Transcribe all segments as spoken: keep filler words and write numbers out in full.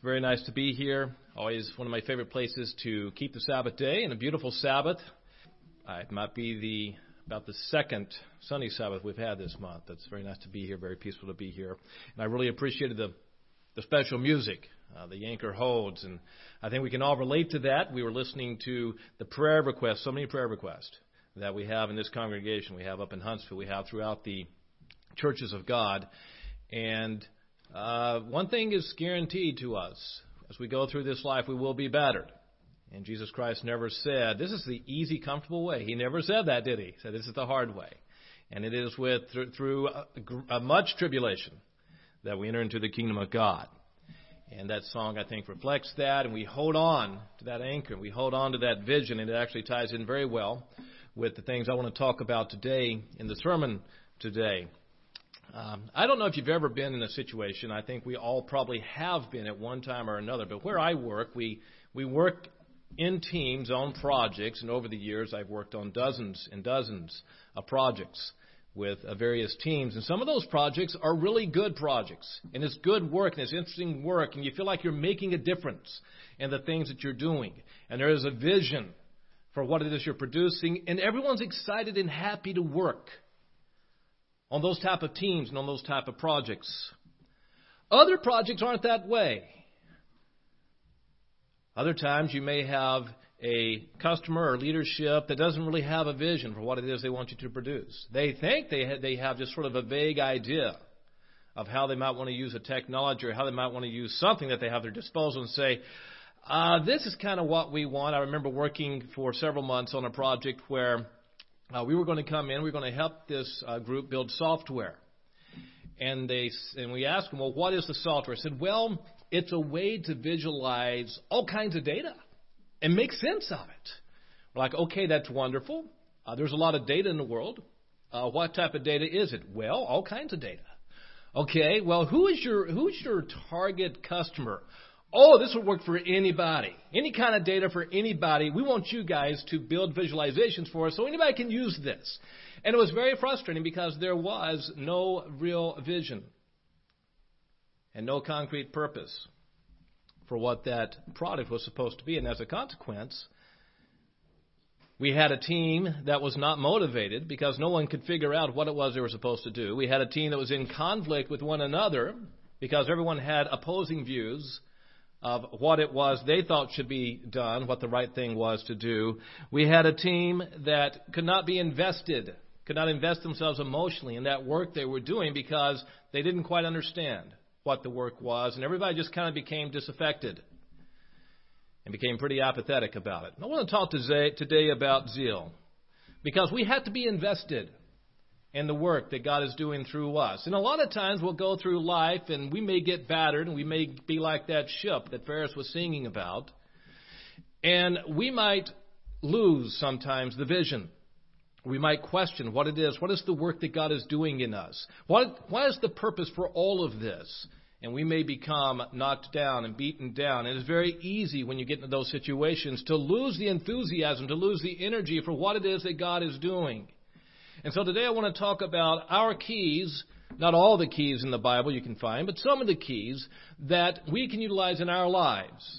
very nice to be here. Always one of my favorite places to keep the Sabbath day, and a beautiful Sabbath. Uh, it might be the about the second sunny Sabbath we've had this month. It's very nice to be here, very peaceful to be here. And I really appreciated the the special music, uh, the Yanker Holds, and I think we can all relate to that. We were listening to the prayer requests, so many prayer requests that we have in this congregation. We have up in Huntsville. We have throughout the churches of God. And uh, one thing is guaranteed to us. As we go through this life, we will be battered. And Jesus Christ never said, this is the easy, comfortable way. He never said that, did he? He said, this is the hard way. And it is with through a, a much tribulation that we enter into the kingdom of God. And that song, I think, reflects that. And we hold on to that anchor. We hold on to that vision. And it actually ties in very well with the things I want to talk about today in the sermon today. Um, I don't know if you've ever been in a situation, I think we all probably have been at one time or another, but where I work, we, we work in teams on projects, and over the years I've worked on dozens and dozens of projects with uh, various teams, and some of those projects are really good projects, and it's good work, and it's interesting work, and you feel like you're making a difference in the things that you're doing, and there is a vision for what it is you're producing, and everyone's excited and happy to work on those type of teams and on those type of projects. Other projects aren't that way. Other times you may have a customer or leadership that doesn't really have a vision for what it is they want you to produce. They think they ha- they have just sort of a vague idea of how they might want to use a technology or how they might want to use something that they have at their disposal and say, uh, this is kind of what we want. I remember working for several months on a project where Uh, we were going to come in. We were going to help this uh, group build software. And they and we asked them, well, what is the software? I said, well, it's a way to visualize all kinds of data and make sense of it. We're like, okay, that's wonderful. Uh, there's a lot of data in the world. Uh, what type of data is it? Well, all kinds of data. Okay, well, who is your who's your target customer? Oh, this will work for anybody. Any kind of data for anybody. We want you guys to build visualizations for us so anybody can use this. And it was very frustrating because there was no real vision and no concrete purpose for what that product was supposed to be. And as a consequence, we had a team that was not motivated because no one could figure out what it was they were supposed to do. We had a team that was in conflict with one another because everyone had opposing views of what it was they thought should be done, what the right thing was to do. We had a team that could not be invested, could not invest themselves emotionally in that work they were doing because they didn't quite understand what the work was, and everybody just kind of became disaffected and became pretty apathetic about it. I want to talk today about zeal because we have to be invested and the work that God is doing through us. And a lot of times we'll go through life and we may get battered and we may be like that ship that Ferris was singing about. And we might lose sometimes the vision. We might question what it is. What is the work that God is doing in us? What, what is the purpose for all of this? And we may become knocked down and beaten down. And it's very easy when you get into those situations to lose the enthusiasm, to lose the energy for what it is that God is doing. And so today I want to talk about our keys, not all the keys in the Bible you can find, but some of the keys that we can utilize in our lives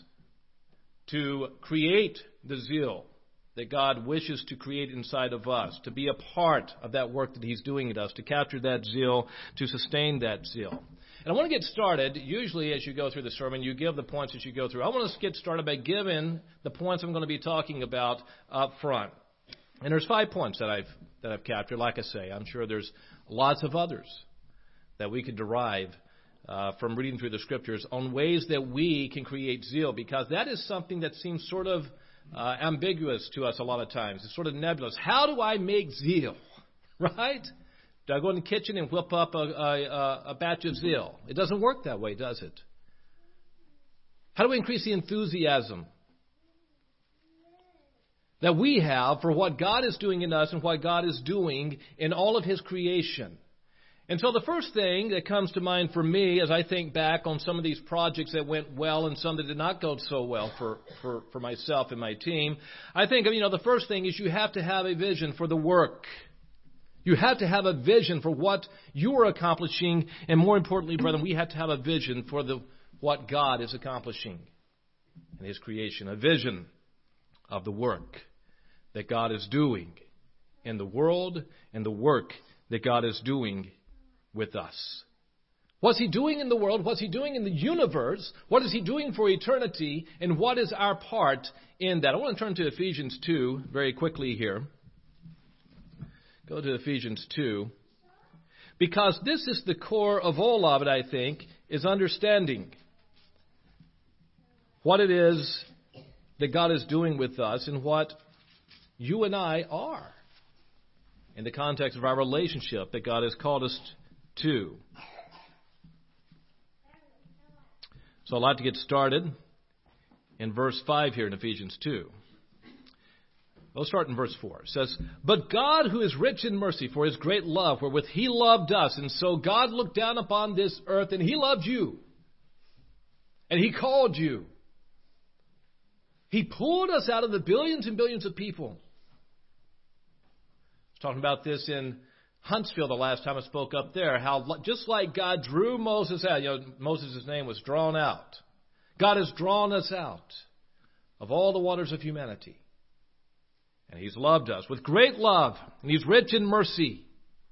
to create the zeal that God wishes to create inside of us, to be a part of that work that He's doing in us, to capture that zeal, to sustain that zeal. And I want to get started. Usually as you go through the sermon, you give the points as you go through. I want to get started by giving the points I'm going to be talking about up front. And there's five points that I've that I've captured. Like I say, I'm sure there's lots of others that we could derive uh, from reading through the Scriptures on ways that we can create zeal, because that is something that seems sort of uh, ambiguous to us a lot of times. It's sort of nebulous. How do I make zeal? Right? Do I go in the kitchen and whip up a, a, a batch of zeal? It doesn't work that way, does it? How do we increase the enthusiasm that we have for what God is doing in us and what God is doing in all of His creation? And so the first thing that comes to mind for me as I think back on some of these projects that went well and some that did not go so well for, for, for myself and my team, I think, you know, the first thing is you have to have a vision for the work. You have to have a vision for what you are accomplishing. And more importantly, brethren, we have to have a vision for the what God is accomplishing in His creation, a vision of the work that God is doing in the world and the work that God is doing with us. What's He doing in the world? What's He doing in the universe? What is He doing for eternity? And what is our part in that? I want to turn to Ephesians two very quickly here. Go to Ephesians two. Because this is the core of all of it, I think, is understanding what it is that God is doing with us and what you and I are in the context of our relationship that God has called us to. So I'd like to get started in verse five here in Ephesians two. We'll start in verse four. It says, "But God, who is rich in mercy, for His great love, wherewith He loved us, and so God looked down upon this earth, and He loved you, and He called you. He pulled us out of the billions and billions of people." I was talking about this in Huntsville the last time I spoke up there, how just like God drew Moses out, you know, Moses' name was drawn out. God has drawn us out of all the waters of humanity. And He's loved us with great love, and He's rich in mercy.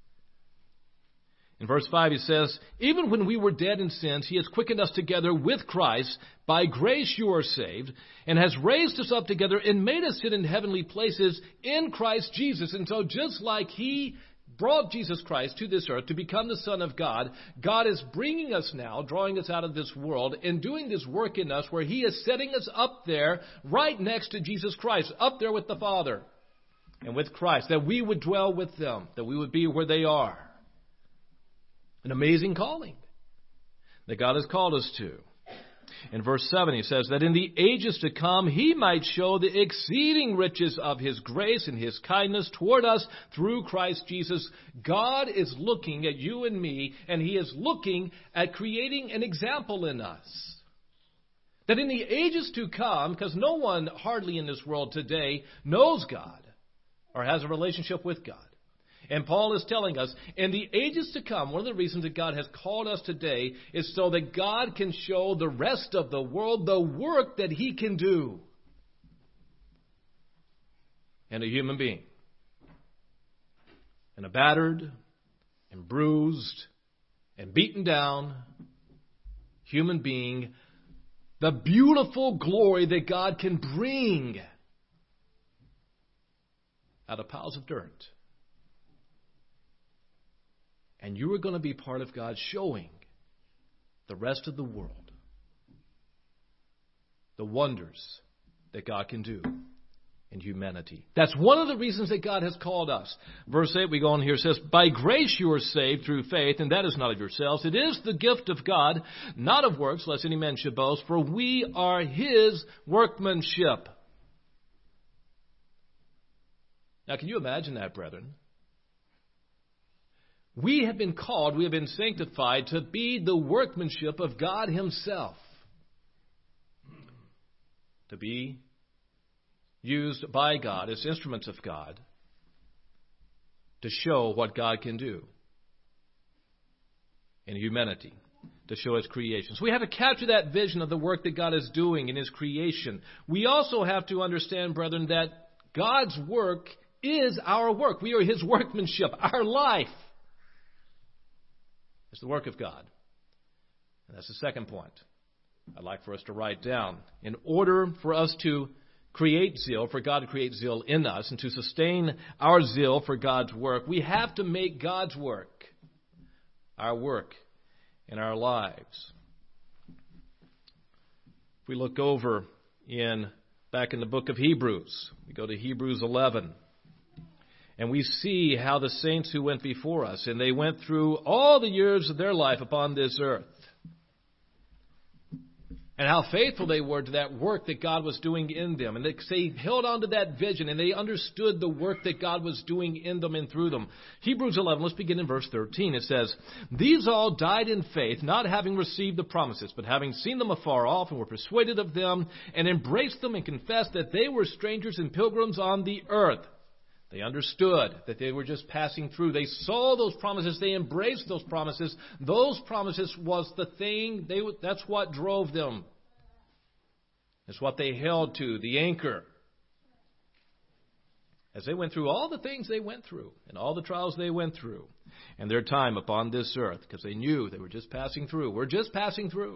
In verse five He says, "Even when we were dead in sins, He has quickened us together with Christ. By grace you are saved, and has raised us up together and made us sit in heavenly places in Christ Jesus." And so just like He brought Jesus Christ to this earth to become the Son of God, God is bringing us now, drawing us out of this world, and doing this work in us where He is setting us up there right next to Jesus Christ, up there with the Father and with Christ, that we would dwell with them, that we would be where they are. An amazing calling that God has called us to. In verse seven, He says that in the ages to come, He might show the exceeding riches of His grace and His kindness toward us through Christ Jesus. God is looking at you and me, and He is looking at creating an example in us. That in the ages to come, because no one hardly in this world today knows God or has a relationship with God. And Paul is telling us, in the ages to come, one of the reasons that God has called us today is so that God can show the rest of the world the work that He can do in a human being. In a battered and bruised and beaten down human being, the beautiful glory that God can bring out of piles of dirt. And you are going to be part of God showing the rest of the world the wonders that God can do in humanity. That's one of the reasons that God has called us. Verse eight, we go on here, it says, "By grace you are saved through faith, and that is not of yourselves. It is the gift of God, not of works, lest any man should boast, for we are His workmanship." Now, can you imagine that, brethren? We have been called, we have been sanctified to be the workmanship of God Himself. To be used by God as instruments of God to show what God can do in humanity, to show His creation. So we have to capture that vision of the work that God is doing in His creation. We also have to understand, brethren, that God's work is our work. We are His workmanship. Our life is the work of God. And that's the second point I'd like for us to write down. In order for us to create zeal, for God to create zeal in us, and to sustain our zeal for God's work, we have to make God's work our work in our lives. If we look over in back in the book of Hebrews, we go to Hebrews eleven. And we see how the saints who went before us, and they went through all the years of their life upon this earth, and how faithful they were to that work that God was doing in them. And they held on to that vision, and they understood the work that God was doing in them and through them. Hebrews eleven, let's begin in verse thirteen. It says, "These all died in faith, not having received the promises, but having seen them afar off, and were persuaded of them, and embraced them, and confessed that they were strangers and pilgrims on the earth." They understood that they were just passing through. They saw those promises. They embraced those promises. Those promises was the thing. They, that's what drove them. It's what they held to, the anchor. As they went through all the things they went through and all the trials they went through and their time upon this earth, because they knew they were just passing through. We're just passing through.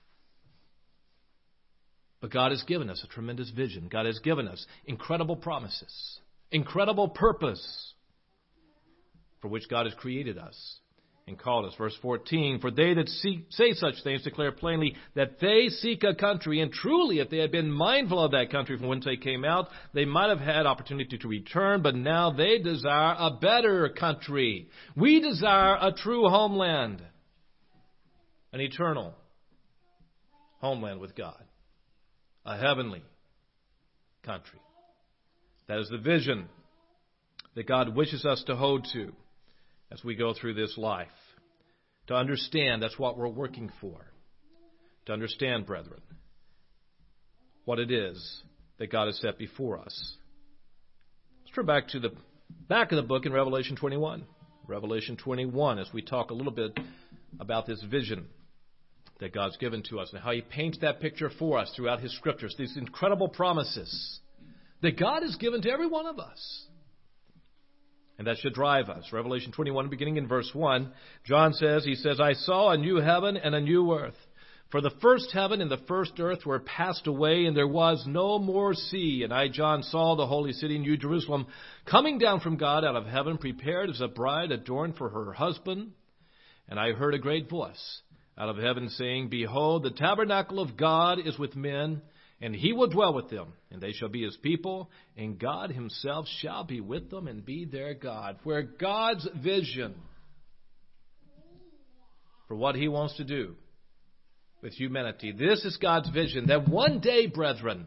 But God has given us a tremendous vision. God has given us incredible promises, incredible purpose for which God has created us and called us. Verse fourteen, for they that seek, say such things declare plainly that they seek a country, and truly if they had been mindful of that country from whence they came out, they might have had opportunity to return, but now they desire a better country. We desire a true homeland, an eternal homeland with God, a heavenly country. That is the vision that God wishes us to hold to as we go through this life. To understand that's what we're working for. To understand, brethren, what it is that God has set before us. Let's turn back to the back of the book in Revelation twenty-one. Revelation twenty-one, as we talk a little bit about this vision that God's given to us and how He paints that picture for us throughout His Scriptures. These incredible promises that God has given to every one of us. And that should drive us. Revelation twenty-one, beginning in verse one, John says, he says, I saw a new heaven and a new earth. For the first heaven and the first earth were passed away, and there was no more sea. And I, John, saw the holy city, New Jerusalem, coming down from God out of heaven, prepared as a bride adorned for her husband. And I heard a great voice out of heaven saying, behold, the tabernacle of God is with men, and He will dwell with them, and they shall be His people, and God Himself shall be with them and be their God. Where God's vision for what He wants to do with humanity. This is God's vision, that one day, brethren,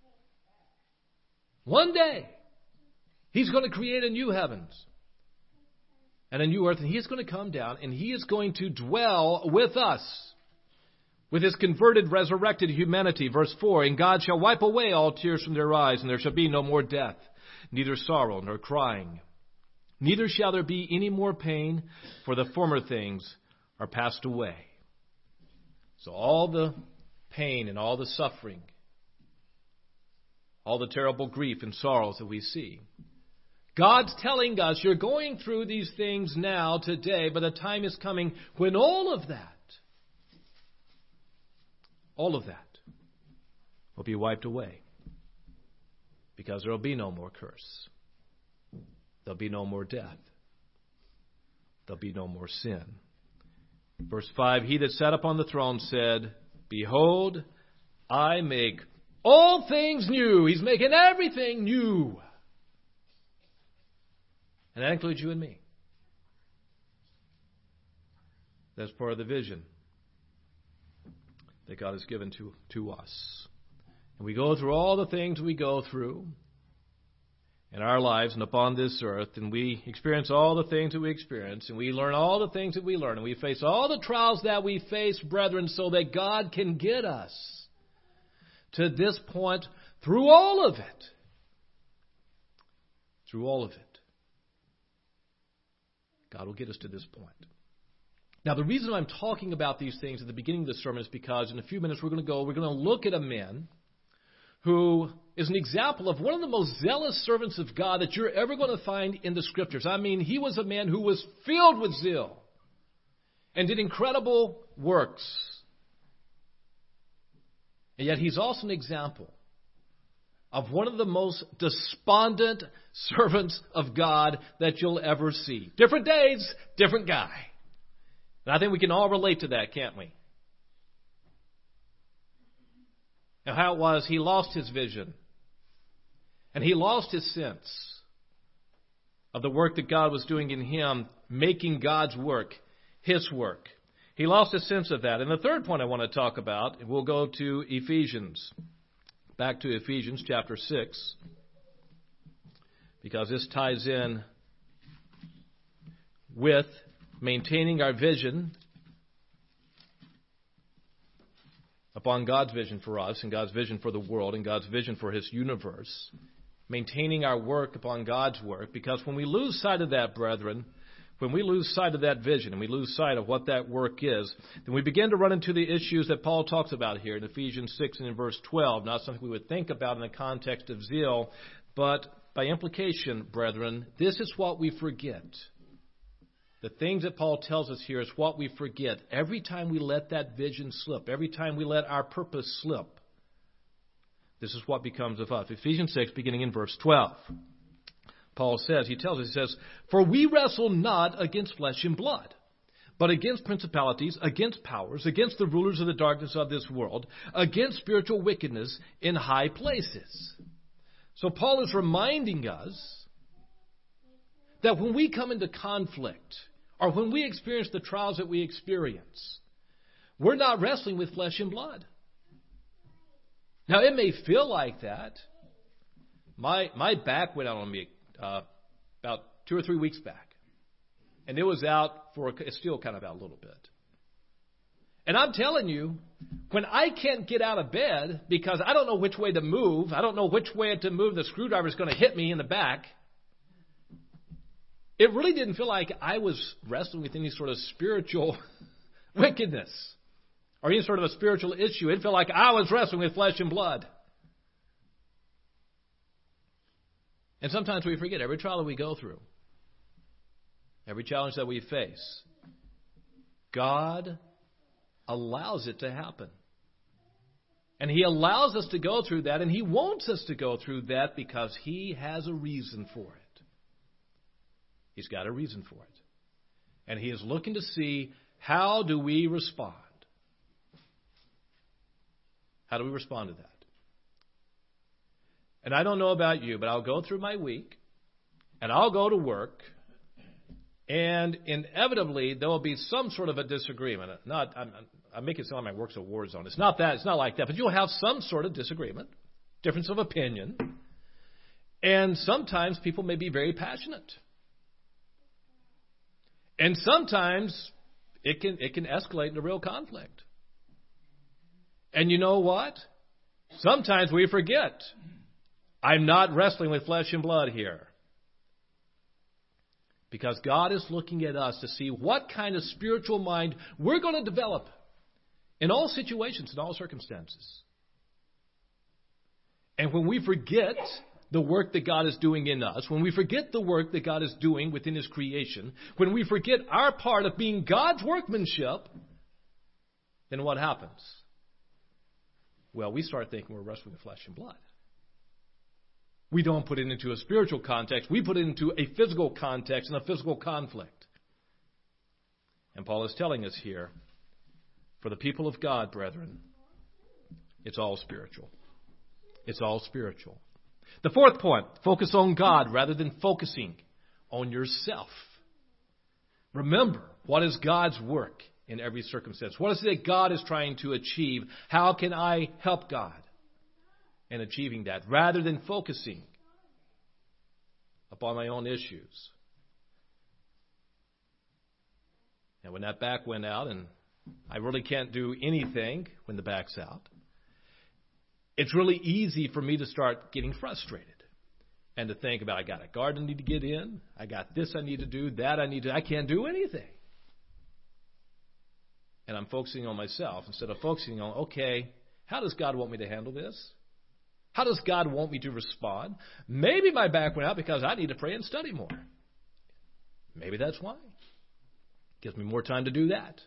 one day, He's going to create a new heavens and a new earth, and He is going to come down, and He is going to dwell with us. With His converted, resurrected humanity. Verse four, and God shall wipe away all tears from their eyes, and there shall be no more death, neither sorrow nor crying. Neither shall there be any more pain, for the former things are passed away. So all the pain and all the suffering, all the terrible grief and sorrows that we see, God's telling us, you're going through these things now, today, but the time is coming when all of that, all of that will be wiped away, because there will be no more curse. There'll be no more death. There'll be no more sin. Verse five, he that sat upon the throne said, behold, I make all things new. He's making everything new. And that includes you and me. That's part of the vision that God has given to, to us. And we go through all the things we go through in our lives and upon this earth, and we experience all the things that we experience, and we learn all the things that we learn, and we face all the trials that we face, brethren, so that God can get us to this point through all of it. Through all of it. God will get us to this point. Now, the reason I'm talking about these things at the beginning of the sermon is because in a few minutes we're going to go, we're going to look at a man who is an example of one of the most zealous servants of God that you're ever going to find in the Scriptures. I mean, he was a man who was filled with zeal and did incredible works. And yet he's also an example of one of the most despondent servants of God that you'll ever see. Different days, different guy. And I think we can all relate to that, can't we? Now, how it was, he lost his vision. And he lost his sense of the work that God was doing in him, making God's work his work. He lost his sense of that. And the third point I want to talk about, we'll go to Ephesians. Back to Ephesians chapter six. Because this ties in with maintaining our vision upon God's vision for us and God's vision for the world and God's vision for His universe. maintaining our work upon God's work, because when we lose sight of that, brethren, when we lose sight of that vision and we lose sight of what that work is, then we begin to run into the issues that Paul talks about here in Ephesians six and in verse twelve. Not something we would think about in the context of zeal, but by implication, brethren, this is what we forget. The things that Paul tells us here is what we forget. Every time we let that vision slip, every time we let our purpose slip, this is what becomes of us. Ephesians six, beginning in verse twelve. Paul says, he tells us, he says, "For we wrestle not against flesh and blood, but against principalities, against powers, against the rulers of the darkness of this world, against spiritual wickedness in high places." So Paul is reminding us that when we come into conflict, or when we experience the trials that we experience, we're not wrestling with flesh and blood. Now, it may feel like that. My my back went out on me uh, about two or three weeks back. And it was out for, a, it's still kind of out a little bit. And I'm telling you, when I can't get out of bed because I don't know which way to move, I don't know which way to move, the screwdriver is going to hit me in the back, it really didn't feel like I was wrestling with any sort of spiritual wickedness or any sort of a spiritual issue. It felt like I was wrestling with flesh and blood. And sometimes we forget every trial that we go through, every challenge that we face, God allows it to happen. And He allows us to go through that, and He wants us to go through that because He has a reason for it. He's got a reason for it. And He is looking to see, how do we respond? How do we respond to that? And I don't know about you, but I'll go through my week, and I'll go to work, and inevitably there will be some sort of a disagreement. Not, I'm, I'm making it sound like my work's a war zone. It's not that. It's not like that. But you'll have some sort of disagreement, difference of opinion, and sometimes people may be very passionate, and sometimes it can it can escalate into real conflict. And you know what? Sometimes we forget. I'm not wrestling with flesh and blood here. Because God is looking at us to see what kind of spiritual mind we're going to develop in all situations, in all circumstances. And when we forget the work that God is doing in us, when we forget the work that God is doing within His creation, when we forget our part of being God's workmanship, then what happens? Well, we start thinking we're wrestling with flesh and blood. We don't put it into a spiritual context. We put it into a physical context and a physical conflict. And Paul is telling us here, for the people of God, brethren, it's all spiritual. It's all spiritual. The fourth point, focus on God rather than focusing on yourself. Remember, what is God's work in every circumstance? What is it that God is trying to achieve? How can I help God in achieving that, rather than focusing upon my own issues? And when that back went out, and I really can't do anything when the back's out, it's really easy for me to start getting frustrated and to think about, I got a garden I need to get in, I got this I need to do, that I need to, I can't do anything. And I'm focusing on myself instead of focusing on, okay, how does God want me to handle this? How does God want me to respond? Maybe my back went out because I need to pray and study more. Maybe that's why. Gives me more time to do that.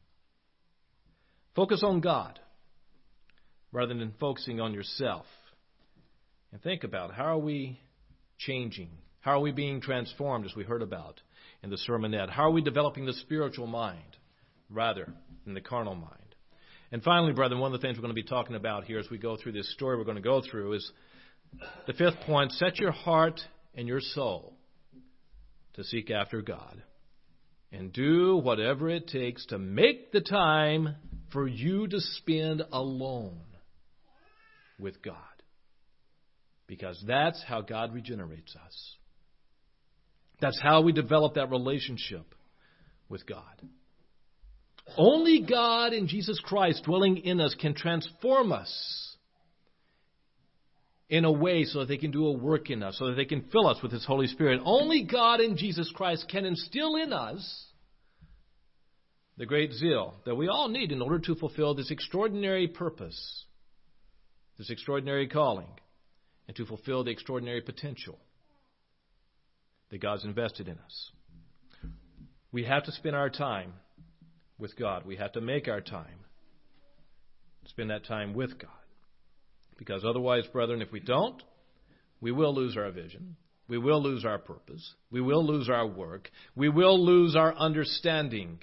Focus on God rather than focusing on yourself. And think about, how are we changing? How are we being transformed, as we heard about in the sermonette? How are we developing the spiritual mind rather than the carnal mind? And finally, brethren, one of the things we're going to be talking about here as we go through this story we're going to go through is the fifth point: set your heart and your soul to seek after God. And do whatever it takes to make the time for you to spend alone with God. Because that's how God regenerates us. That's how we develop that relationship with God. Only God in Jesus Christ dwelling in us can transform us in a way so that they can do a work in us, so that they can fill us with His Holy Spirit. Only God and Jesus Christ can instill in us the great zeal that we all need in order to fulfill this extraordinary purpose, this extraordinary calling, and to fulfill the extraordinary potential that God's invested in us. We have to spend our time with God. We have to make our time spend that time with God. Because otherwise, brethren, if we don't, we will lose our vision. We will lose our purpose. We will lose our work. We will lose our understanding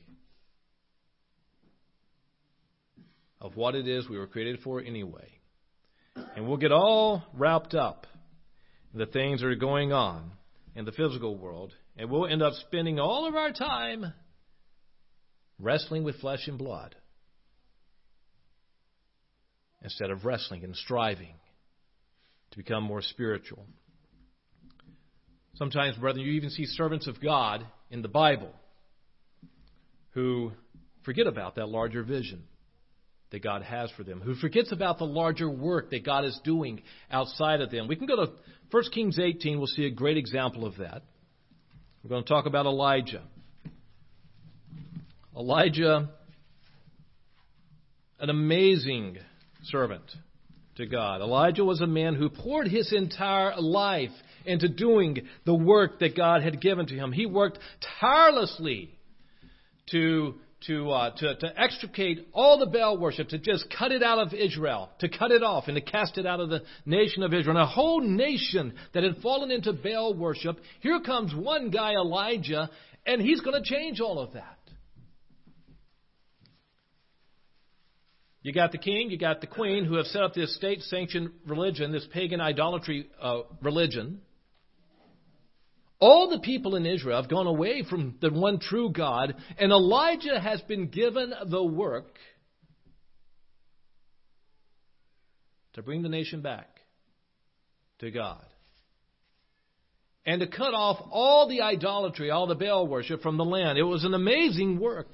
of what it is we were created for anyway. And we'll get all wrapped up in the things that are going on in the physical world, and we'll end up spending all of our time wrestling with flesh and blood instead of wrestling and striving to become more spiritual. Sometimes, brethren, you even see servants of God in the Bible who forget about that larger vision that God has for them, who forgets about the larger work that God is doing outside of them. We can go to First Kings eighteen. We'll see a great example of that. We're going to talk about Elijah. Elijah, an amazing servant to God. Elijah was a man who poured his entire life into doing the work that God had given to him. He worked tirelessly to To, uh, to to extricate all the Baal worship, to just cut it out of Israel, to cut it off and to cast it out of the nation of Israel. And a whole nation that had fallen into Baal worship. Here comes one guy, Elijah, and he's going to change all of that. You got the king, you got the queen who have set up this state-sanctioned religion, this pagan idolatry uh, religion. All the people in Israel have gone away from the one true God, and Elijah has been given the work to bring the nation back to God and to cut off all the idolatry, all the Baal worship from the land. It was an amazing work,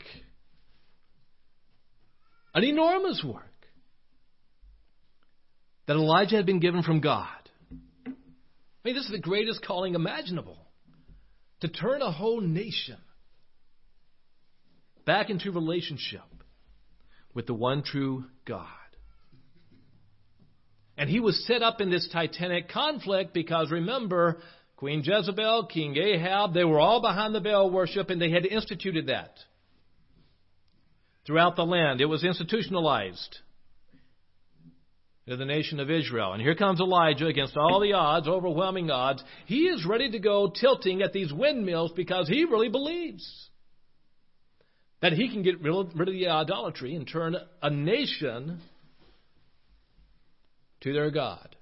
an enormous work that Elijah had been given from God. I mean, this is the greatest calling imaginable. To turn a whole nation back into relationship with the one true God. And he was set up in this titanic conflict because, remember, Queen Jezebel, King Ahab, they were all behind the Baal worship, and they had instituted that throughout the land. It was institutionalized to the nation of Israel. And here comes Elijah against all the odds, overwhelming odds. He is ready to go tilting at these windmills because he really believes that he can get rid of the idolatry and turn a nation to their God.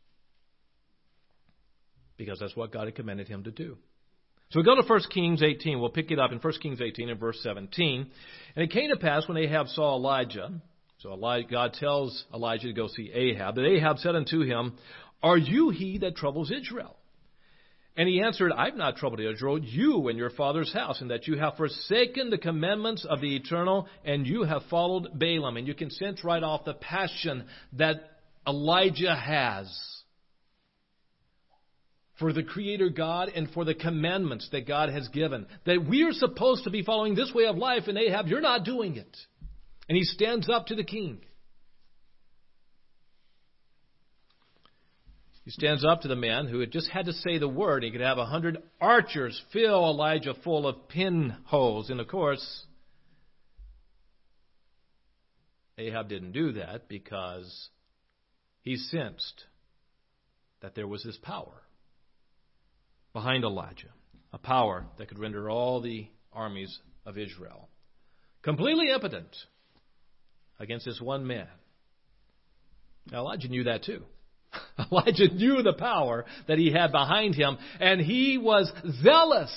Because that's what God had commanded him to do. So we go to First Kings eighteen. We'll pick it up in First Kings eighteen and verse seventeen. And it came to pass when Ahab saw Elijah, so God tells Elijah to go see Ahab, that Ahab said unto him, Are you he that troubles Israel? And he answered, I have not troubled Israel, you and your father's house, and that you have forsaken the commandments of the Eternal, and you have followed Balaam. And you can sense right off the passion that Elijah has for the Creator God and for the commandments that God has given. That we are supposed to be following this way of life, and Ahab, you're not doing it. And he stands up to the king. He stands up to the man who had just had to say the word. He could have a hundred archers fill Elijah full of pinholes. And of course, Ahab didn't do that because he sensed that there was this power behind Elijah. A power that could render all the armies of Israel completely impotent against this one man. Now, Elijah knew that too. Elijah knew the power that he had behind him, and he was zealous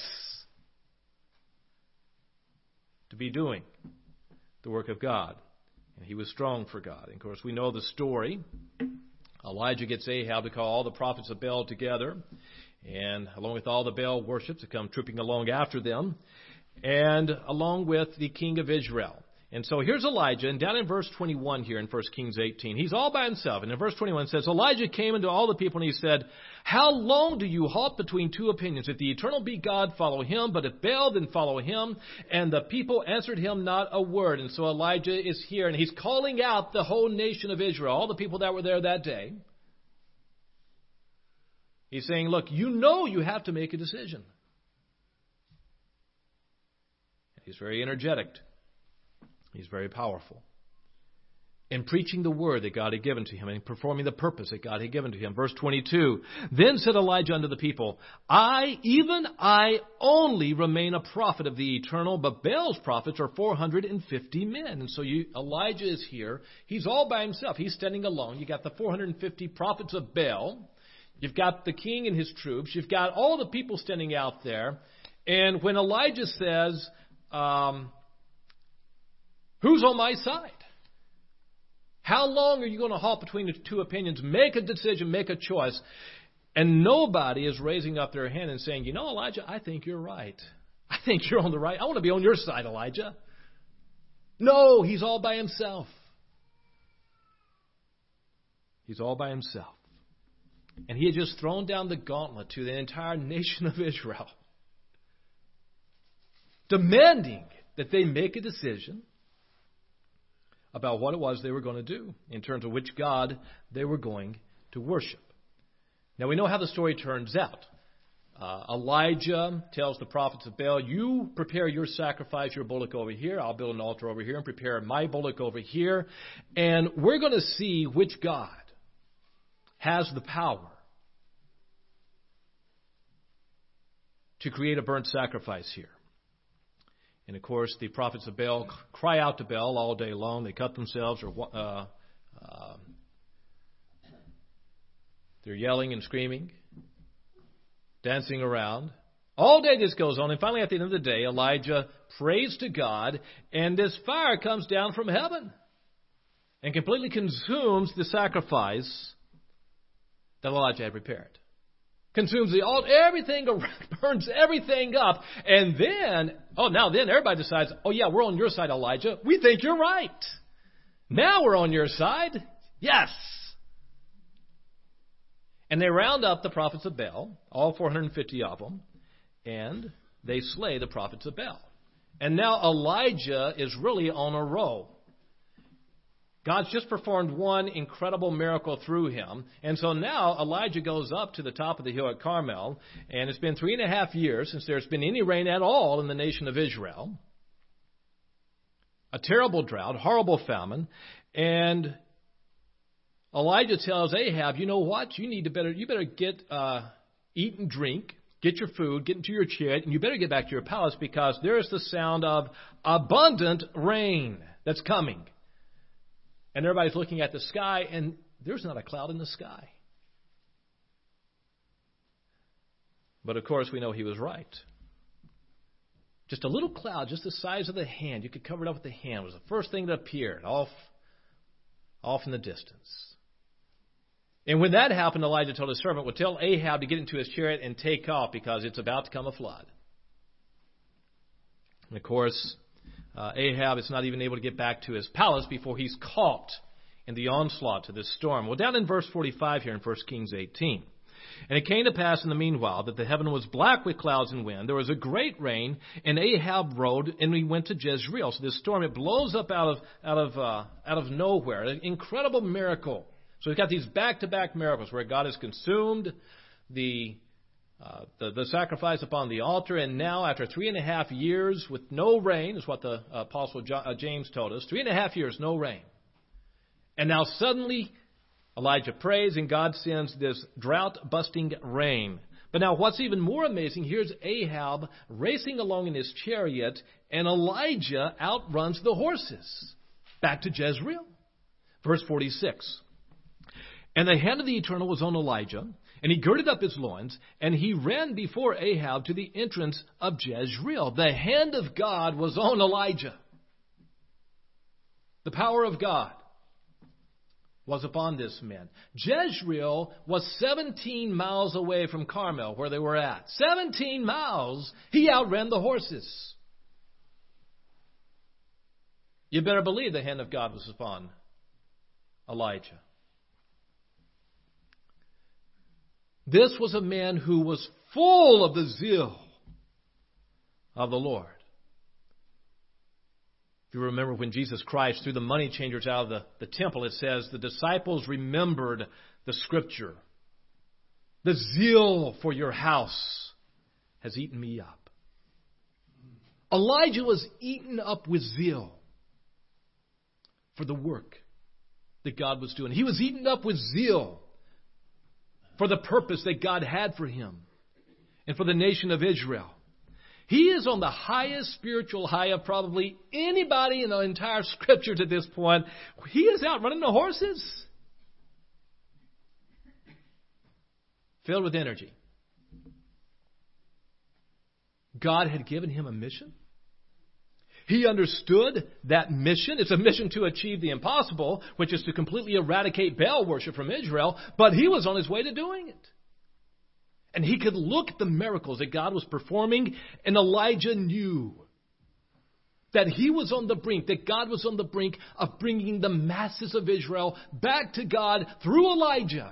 to be doing the work of God. And he was strong for God. And of course, we know the story. Elijah gets Ahab to call all the prophets of Baal together, and along with all the Baal worship to come trooping along after them, and along with the king of Israel. And so here's Elijah, and down in verse twenty-one here in First Kings eighteen, he's all by himself. And in verse twenty-one it says, Elijah came into all the people, and he said, how long do you halt between two opinions? If the eternal be God, follow him. But if Baal, then follow him. And the people answered him not a word. And so Elijah is here, and he's calling out the whole nation of Israel, all the people that were there that day. He's saying, look, you know you have to make a decision. He's very energetic. He's very powerful in preaching the word that God had given to him and performing the purpose that God had given to him. Verse twenty-two, then said Elijah unto the people, I, even I only remain a prophet of the eternal, but Baal's prophets are four hundred fifty men. And so you, Elijah is here. He's all by himself. He's standing alone. You got the four hundred fifty prophets of Baal. You've got the king and his troops. You've got all the people standing out there. And when Elijah says, um, who's on my side? How long are you going to halt between the two opinions? Make a decision, make a choice. And nobody is raising up their hand and saying, you know, Elijah, I think you're right. I think you're on the right. I want to be on your side, Elijah. No, he's all by himself. He's all by himself. And he had just thrown down the gauntlet to the entire nation of Israel, demanding that they make a decision about what it was they were going to do in terms of which God they were going to worship. Now, we know how the story turns out. Uh, Elijah tells the prophets of Baal, you prepare your sacrifice, your bullock over here. I'll build an altar over here and prepare my bullock over here. And we're going to see which God has the power to create a burnt sacrifice here. And of course, the prophets of Baal cry out to Baal all day long. They cut themselves, or uh, uh, they're yelling and screaming, dancing around. All day this goes on. And finally, at the end of the day, Elijah prays to God, and this fire comes down from heaven and completely consumes the sacrifice that Elijah had prepared. Consumes the altar, everything, burns everything up. And then, oh, now then everybody decides, oh yeah, we're on your side, Elijah. We think you're right. Now we're on your side. Yes. And they round up the prophets of Baal, all four hundred fifty of them, and they slay the prophets of Baal. And now Elijah is really on a roll. God's just performed one incredible miracle through him. And so now Elijah goes up to the top of the hill at Carmel. And it's been three and a half years since there's been any rain at all in the nation of Israel. A terrible drought, horrible famine. And Elijah tells Ahab, you know what? You need to better, you better get, uh, eat and drink, get your food, get into your chariot, and you better get back to your palace because there is the sound of abundant rain that's coming. And everybody's looking at the sky, and there's not a cloud in the sky. But, of course, we know he was right. Just a little cloud, just the size of the hand. You could cover it up with the hand. It was the first thing that appeared off, off in the distance. And when that happened, Elijah told his servant, well, tell Ahab to get into his chariot and take off because it's about to come a flood. And, of course, Uh, Ahab is not even able to get back to his palace before he's caught in the onslaught to this storm. Well, down in verse forty-five here in First Kings eighteen. And it came to pass in the meanwhile that the heaven was black with clouds and wind. There was a great rain, and Ahab rode, and we went to Jezreel. So this storm, it blows up out of out of uh, out of nowhere. An incredible miracle. So we've got these back-to-back miracles where God has consumed the Uh, the, the sacrifice upon the altar, and now after three and a half years with no rain, is what the uh, Apostle jo- uh, James told us, three and a half years, no rain. And now suddenly Elijah prays and God sends this drought-busting rain. But now what's even more amazing, here's Ahab racing along in his chariot, and Elijah outruns the horses back to Jezreel. Verse forty-six. And the hand of the Eternal was on Elijah, and he girded up his loins, and he ran before Ahab to the entrance of Jezreel. The hand of God was on Elijah. The power of God was upon this man. Jezreel was seventeen miles away from Carmel, where they were at. seventeen miles, he outran the horses. You better believe the hand of God was upon Elijah. This was a man who was full of the zeal of the Lord. If you remember when Jesus Christ threw the money changers out of the, the temple, it says the disciples remembered the scripture. The zeal for your house has eaten me up. Elijah was eaten up with zeal for the work that God was doing. He was eaten up with zeal for the purpose that God had for him and for the nation of Israel. He is on the highest spiritual high of probably anybody in the entire scriptures at this point. He is out running the horses, filled with energy. God had given him a mission. He understood that mission. It's a mission to achieve the impossible, which is to completely eradicate Baal worship from Israel. But he was on his way to doing it. And he could look at the miracles that God was performing, and Elijah knew that he was on the brink, that God was on the brink of bringing the masses of Israel back to God through Elijah.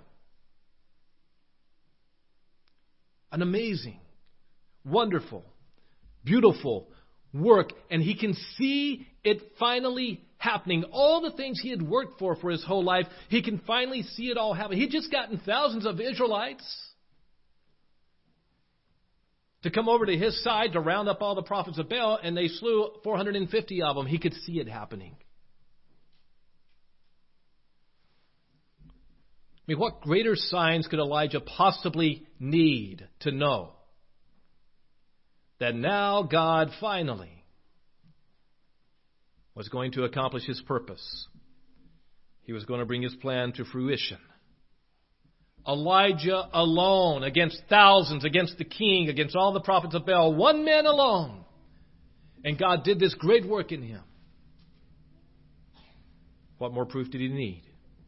An amazing, wonderful, beautiful work, and he can see it finally happening. All the things he had worked for for his whole life, he can finally see it all happen. He'd just gotten thousands of Israelites to come over to his side to round up all the prophets of Baal, and they slew four hundred fifty of them. He could see it happening. I mean, what greater signs could Elijah possibly need to know that now God finally was going to accomplish his purpose? He was going to bring his plan to fruition. Elijah alone, against thousands, against the king, against all the prophets of Baal, one man alone. And God did this great work in him. What more proof did he need?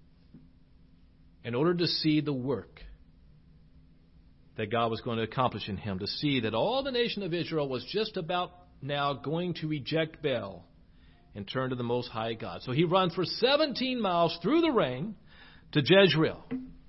In order to see the work that God was going to accomplish in him, to see that all the nation of Israel was just about now going to reject Baal and turn to the Most High God. So he runs for seventeen miles through the rain to Jezreel.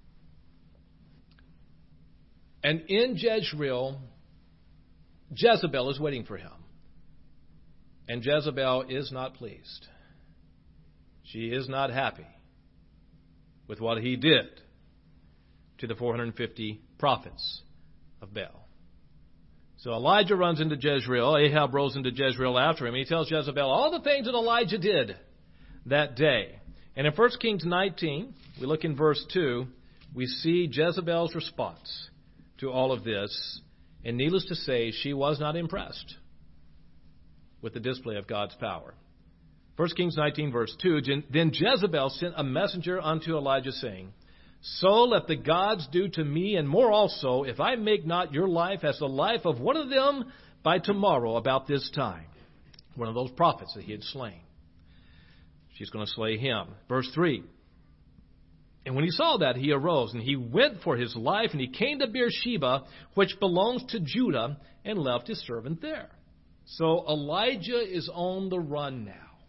And in Jezreel, Jezebel is waiting for him. And Jezebel is not pleased. She is not happy with what he did to the four hundred fifty prophets of Baal. So Elijah runs into Jezreel. Ahab rolls into Jezreel after him. He tells Jezebel all the things that Elijah did that day. And in First Kings nineteen, we look in verse two, we see Jezebel's response to all of this. And needless to say, she was not impressed with the display of God's power. First Kings nineteen, verse two, then Jezebel sent a messenger unto Elijah, saying, so let the gods do to me, and more also, if I make not your life as the life of one of them by tomorrow about this time. One of those prophets that he had slain. She's going to slay him. Verse three. And when he saw that, he arose, and he went for his life, and he came to Beersheba, which belongs to Judah, and left his servant there. So Elijah is on the run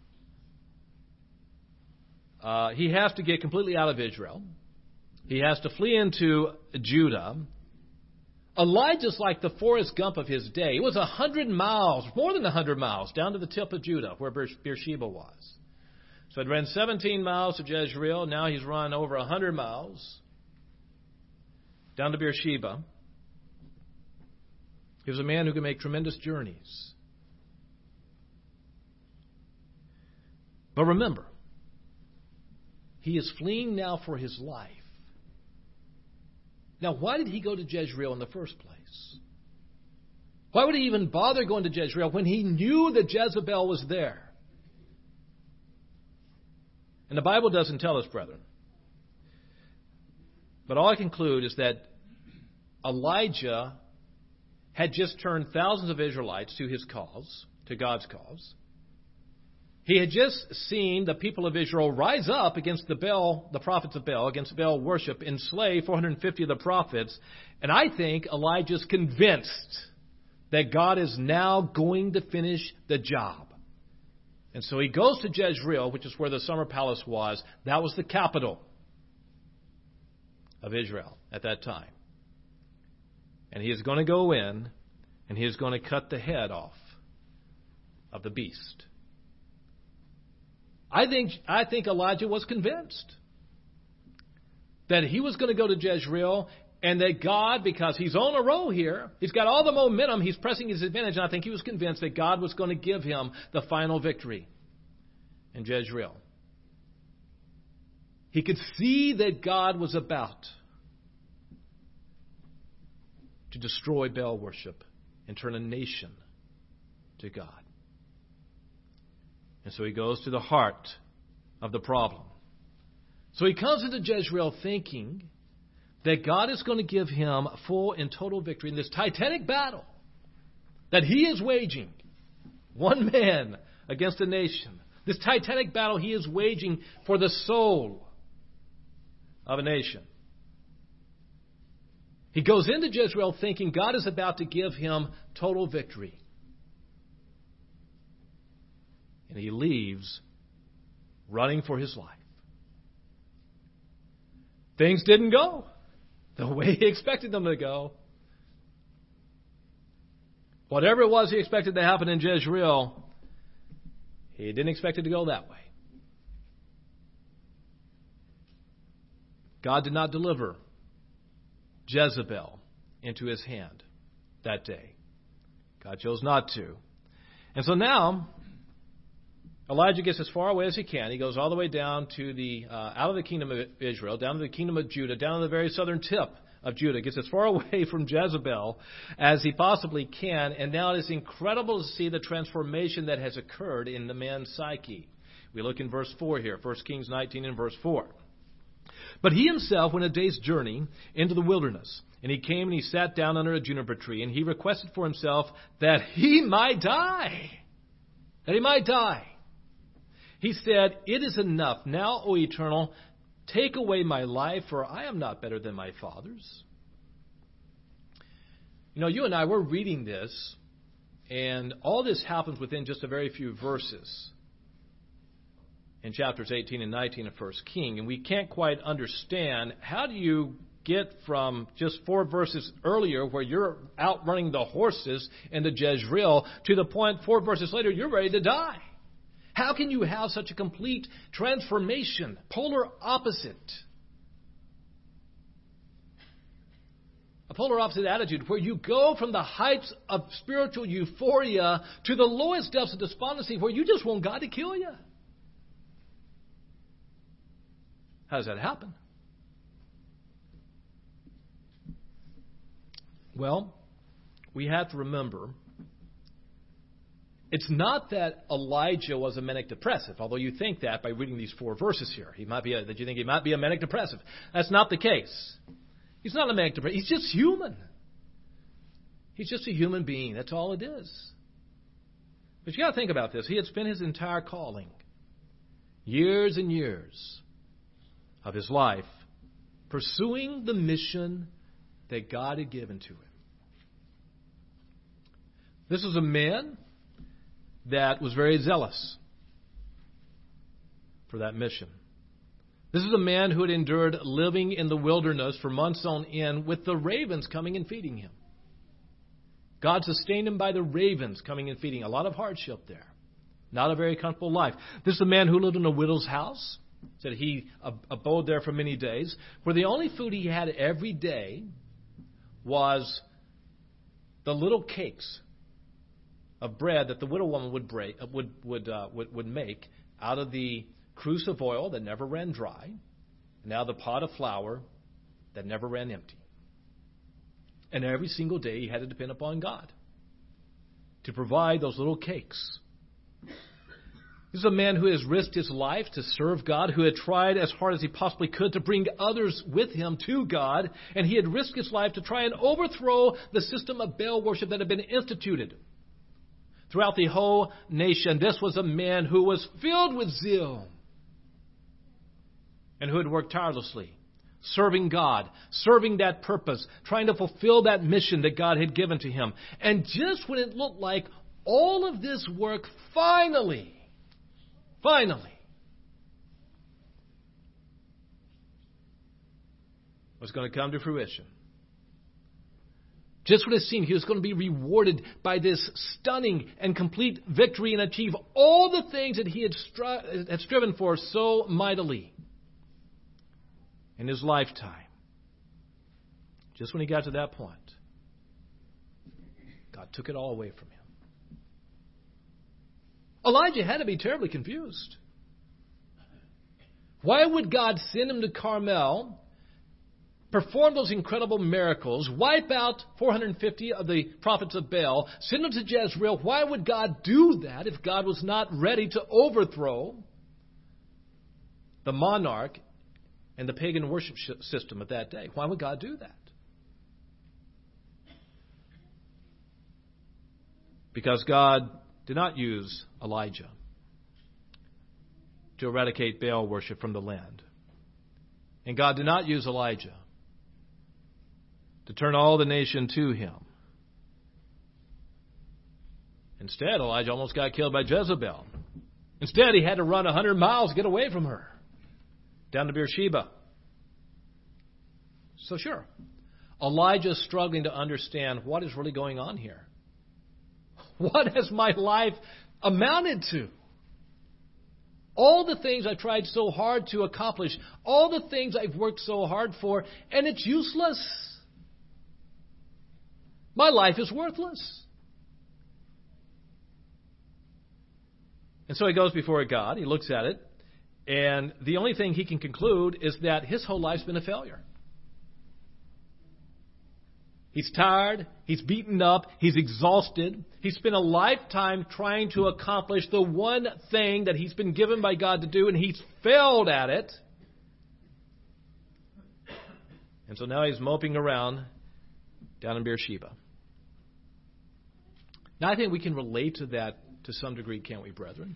now. Uh, he has to get completely out of Israel. He has to flee into Judah. Elijah's like the Forrest Gump of his day. It was a hundred miles, more than a hundred miles, down to the tip of Judah, where Beersheba was. So he'd ran seventeen miles to Jezreel. Now he's run over a hundred miles down to Beersheba. He was a man who could make tremendous journeys. But remember, he is fleeing now for his life. Now, why did he go to Jezreel in the first place? Why would he even bother going to Jezreel when he knew that Jezebel was there? And the Bible doesn't tell us, brethren. But all I conclude is that Elijah had just turned thousands of Israelites to his cause, to God's cause. He had just seen the people of Israel rise up against the Baal, the prophets of Baal, against Baal worship, and slay four hundred fifty of the prophets. And I think Elijah's convinced that God is now going to finish the job. And so he goes to Jezreel, which is where the summer palace was. That was the capital of Israel at that time. And he is going to go in, and he is going to cut the head off of the beast. I think, I think Elijah was convinced that he was going to go to Jezreel, and that God, because he's on a roll here, he's got all the momentum, he's pressing his advantage, and I think he was convinced that God was going to give him the final victory in Jezreel. He could see that God was about to destroy Baal worship and turn a nation to God. And so he goes to the heart of the problem. So he comes into Jezreel thinking that God is going to give him full and total victory in this titanic battle that he is waging, one man against a nation. This titanic battle he is waging for the soul of a nation. He goes into Jezreel thinking God is about to give him total victory. And he leaves running for his life. Things didn't go the way he expected them to go. Whatever it was he expected to happen in Jezreel, he didn't expect it to go that way. God did not deliver Jezebel into his hand that day. God chose not to. And so now, Elijah gets as far away as he can. He goes all the way down to the, uh, out of the kingdom of Israel, down to the kingdom of Judah, down to the very southern tip of Judah. Gets as far away from Jezebel as he possibly can. And now it is incredible to see the transformation that has occurred in the man's psyche. We look in verse four here, First Kings nineteen and verse four. But he himself went a day's journey into the wilderness. And he came and he sat down under a juniper tree. And he requested for himself that he might die. That he might die. He said, "It is enough. Now, O Eternal, take away my life, for I am not better than my fathers." You know, you and I, we're reading this, and all this happens within just a very few verses in chapters eighteen and nineteen of First King, and we can't quite understand how do you get from just four verses earlier where you're outrunning the horses in the Jezreel to the point four verses later you're ready to die. How can you have such a complete transformation, polar opposite? A polar opposite attitude where you go from the heights of spiritual euphoria to the lowest depths of despondency where you just want God to kill you. How does that happen? Well, we have to remember it's not that Elijah was a manic depressive, although you think that by reading these four verses here. He might be a, that you think he might be a manic depressive. That's not the case. He's not a manic depressive. He's just human. He's just a human being. That's all it is. But you got to think about this. He had spent his entire calling, years and years of his life, pursuing the mission that God had given to him. This was a man that was very zealous for that mission. This is a man who had endured living in the wilderness for months on end with the ravens coming and feeding him. God sustained him by the ravens coming and feeding. A lot of hardship there. Not a very comfortable life. This is a man who lived in a widow's house. Said he abode there for many days, where the only food he had every day was the little cakes of bread that the widow woman would break, would would uh, would, would make out of the cruse of oil that never ran dry, and out of the pot of flour that never ran empty. And every single day he had to depend upon God to provide those little cakes. This is a man who has risked his life to serve God, who had tried as hard as he possibly could to bring others with him to God, and he had risked his life to try and overthrow the system of Baal worship that had been instituted throughout the whole nation. This was a man who was filled with zeal and who had worked tirelessly, serving God, serving that purpose, trying to fulfill that mission that God had given to him. And just when it looked like all of this work finally finally, was going to come to fruition. Just when it seemed he was going to be rewarded by this stunning and complete victory and achieve all the things that he had, stri- had striven for so mightily in his lifetime. Just when he got to that point, God took it all away from him. Elijah had to be terribly confused. Why would God send him to Carmel, perform those incredible miracles, wipe out four hundred fifty of the prophets of Baal, send them to Jezreel? Why would God do that if God was not ready to overthrow the monarch and the pagan worship system of that day? Why would God do that? Because God did not use Elijah to eradicate Baal worship from the land. And God did not use Elijah to turn all the nation to him. Instead, Elijah almost got killed by Jezebel. Instead, he had to run one hundred miles to get away from her, down to Beersheba. So sure, Elijah's struggling to understand what is really going on here. What has my life amounted to? All the things I tried so hard to accomplish, all the things I've worked so hard for, and it's useless. My life is worthless. And so he goes before God, he looks at it, and the only thing he can conclude is that his whole life's been a failure. He's tired, he's beaten up, he's exhausted. He's spent a lifetime trying to accomplish the one thing that he's been given by God to do, and he's failed at it. And so now he's moping around down in Beersheba. Now I think we can relate to that to some degree, can't we, brethren?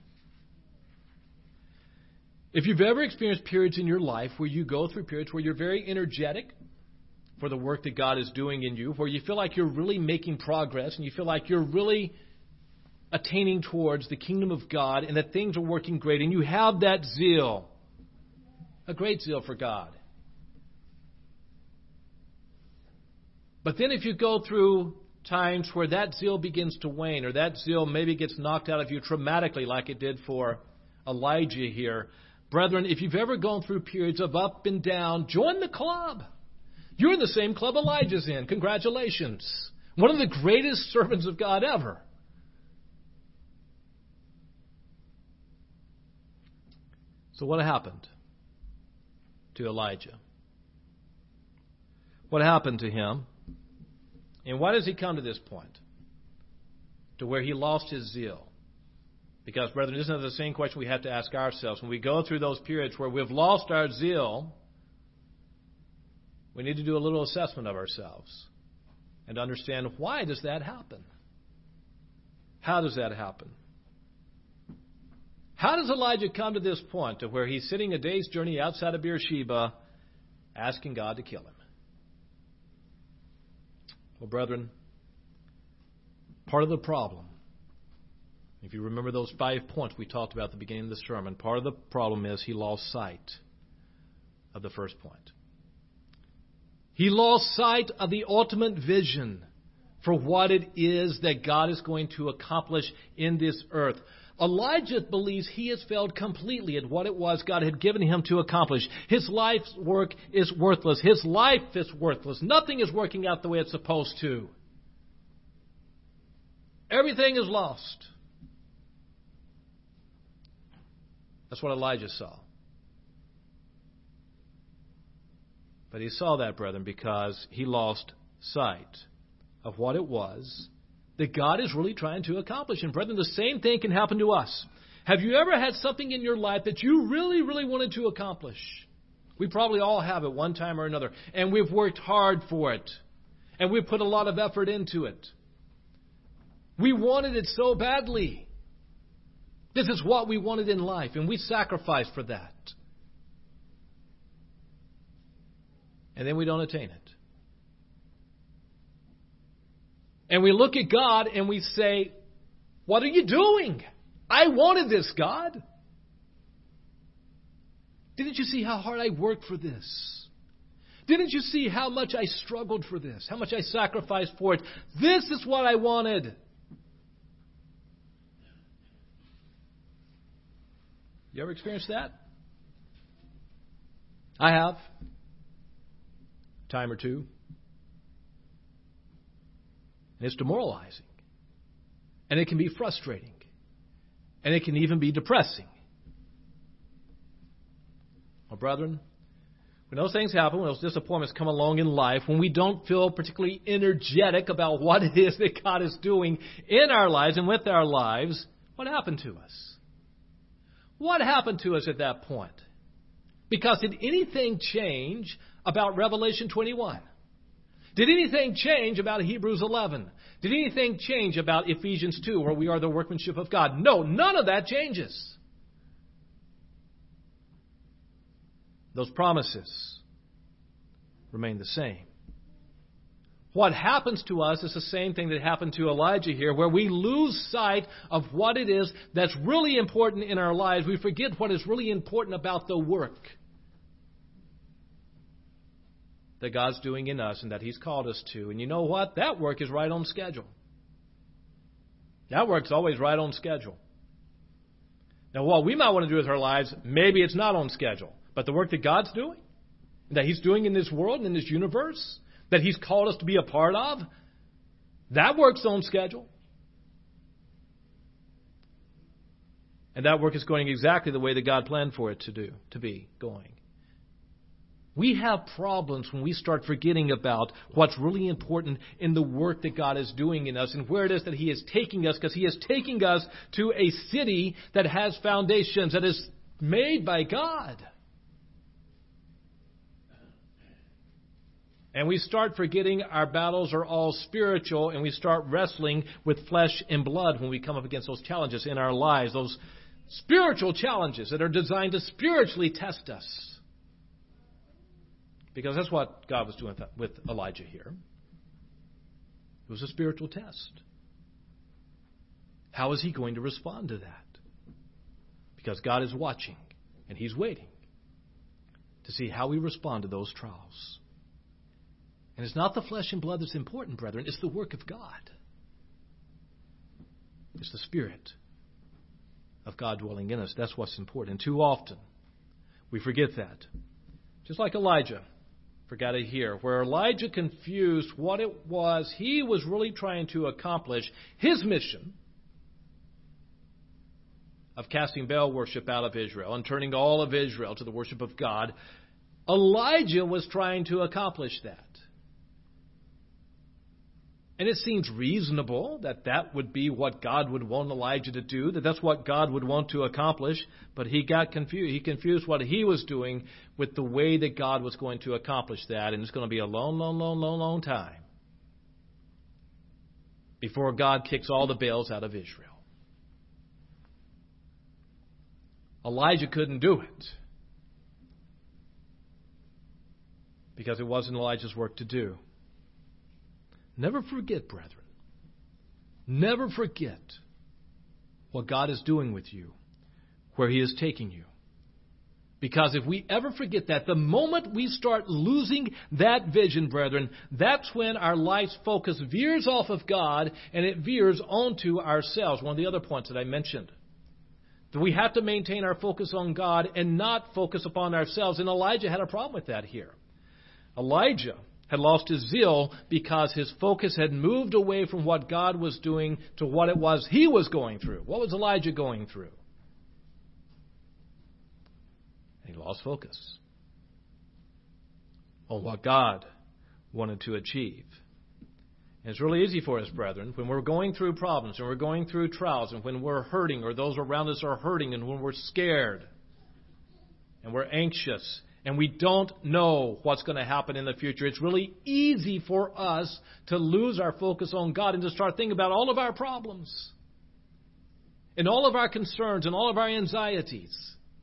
If you've ever experienced periods in your life where you go through periods where you're very energetic for the work that God is doing in you, where you feel like you're really making progress and you feel like you're really attaining towards the kingdom of God and that things are working great and you have that zeal, a great zeal for God. But then if you go through times where that zeal begins to wane or that zeal maybe gets knocked out of you traumatically like it did for Elijah here, brethren, if you've ever gone through periods of up and down, join the club. You're in the same club Elijah's in. Congratulations. One of the greatest servants of God ever. So what happened to Elijah? What happened to him? And why does he come to this point? To where he lost his zeal. Because, brethren, isn't that the same question we have to ask ourselves? When we go through those periods where we've lost our zeal, we need to do a little assessment of ourselves and understand, why does that happen? How does that happen? How does Elijah come to this point to where he's sitting a day's journey outside of Beersheba asking God to kill him? Well, brethren, part of the problem, if you remember those five points we talked about at the beginning of the sermon, part of the problem is he lost sight of the first point. He lost sight of the ultimate vision for what it is that God is going to accomplish in this earth. Elijah believes he has failed completely at what it was God had given him to accomplish. His life's work is worthless. His life is worthless. Nothing is working out the way it's supposed to. Everything is lost. That's what Elijah saw. But he saw that, brethren, because he lost sight of what it was that God is really trying to accomplish. And brethren, the same thing can happen to us. Have you ever had something in your life that you really, really wanted to accomplish? We probably all have at one time or another. And we've worked hard for it. And we've put a lot of effort into it. We wanted it so badly. This is what we wanted in life, and we sacrificed for that. And then we don't attain it. And we look at God and we say, what are you doing? I wanted this, God. Didn't you see how hard I worked for this? Didn't you see how much I struggled for this? How much I sacrificed for it? This is what I wanted. You ever experienced that? I have. Time or two. And it's demoralizing. And it can be frustrating. And it can even be depressing. Well, brethren, when those things happen, when those disappointments come along in life, when we don't feel particularly energetic about what it is that God is doing in our lives and with our lives, what happened to us? What happened to us at that point? Because did anything change about Revelation twenty-one? Did anything change about Hebrews eleven? Did anything change about Ephesians two, where we are the workmanship of God? No, none of that changes. Those promises remain the same. What happens to us is the same thing that happened to Elijah here, where we lose sight of what it is that's really important in our lives. We forget what is really important about the work that God's doing in us and that He's called us to. And you know what? That work is right on schedule. That work's always right on schedule. Now, what we might want to do with our lives, maybe it's not on schedule. But the work that God's doing, that He's doing in this world and in this universe, that He's called us to be a part of, that work's on schedule. And that work is going exactly the way that God planned for it to do, to be going. We have problems when we start forgetting about what's really important in the work that God is doing in us and where it is that He is taking us, because He is taking us to a city that has foundations, that is made by God. And we start forgetting our battles are all spiritual, and we start wrestling with flesh and blood when we come up against those challenges in our lives, those spiritual challenges that are designed to spiritually test us. Because that's what God was doing with Elijah here. It was a spiritual test. How is he going to respond to that? Because God is watching, and He's waiting to see how we respond to those trials. And it's not the flesh and blood that's important, brethren. It's the work of God. It's the Spirit of God dwelling in us. That's what's important. And too often, we forget that. Just like Elijah forgot it here, where Elijah confused what it was he was really trying to accomplish, his mission of casting Baal worship out of Israel and turning all of Israel to the worship of God. Elijah was trying to accomplish that. And it seems reasonable that that would be what God would want Elijah to do, that that's what God would want to accomplish. But he got confused. He confused what he was doing with the way that God was going to accomplish that. And it's going to be a long, long, long, long, long time before God kicks all the Baals out of Israel. Elijah couldn't do it because it wasn't Elijah's work to do. Never forget, brethren. Never forget what God is doing with you, where He is taking you. Because if we ever forget that, the moment we start losing that vision, brethren, that's when our life's focus veers off of God and it veers onto ourselves. One of the other points that I mentioned. That we have to maintain our focus on God and not focus upon ourselves. And Elijah had a problem with that here. Elijah had lost his zeal because his focus had moved away from what God was doing to what it was he was going through. What was Elijah going through? And he lost focus on what God wanted to achieve. And it's really easy for us, brethren, when we're going through problems and we're going through trials and when we're hurting or those around us are hurting and when we're scared and we're anxious and we don't know what's going to happen in the future. It's really easy for us to lose our focus on God and to start thinking about all of our problems and all of our concerns and all of our anxieties.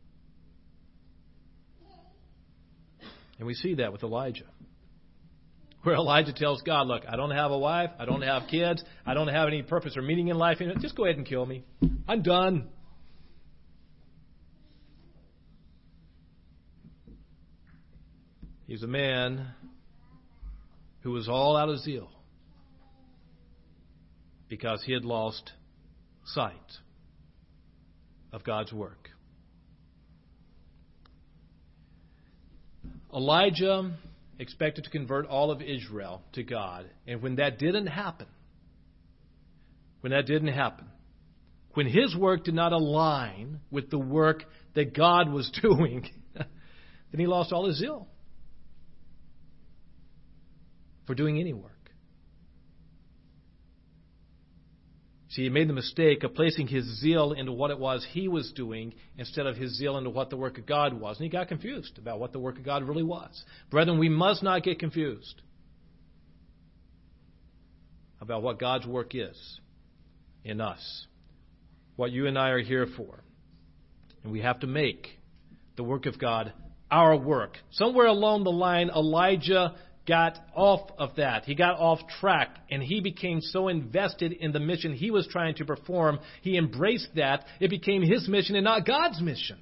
And we see that with Elijah, where Elijah tells God, look, I don't have a wife, I don't have kids, I don't have any purpose or meaning in life. Just go ahead and kill me. I'm done. He's a man who was all out of zeal because he had lost sight of God's work. Elijah expected to convert all of Israel to God. And when that didn't happen, when that didn't happen, when his work did not align with the work that God was doing, then he lost all his zeal for doing any work. See, he made the mistake of placing his zeal into what it was he was doing instead of his zeal into what the work of God was. And he got confused about what the work of God really was. Brethren, we must not get confused about what God's work is in us, what you and I are here for. And we have to make the work of God our work. Somewhere along the line, Elijah got off of that. He got off track, and he became so invested in the mission he was trying to perform, he embraced that. It became his mission and not God's mission.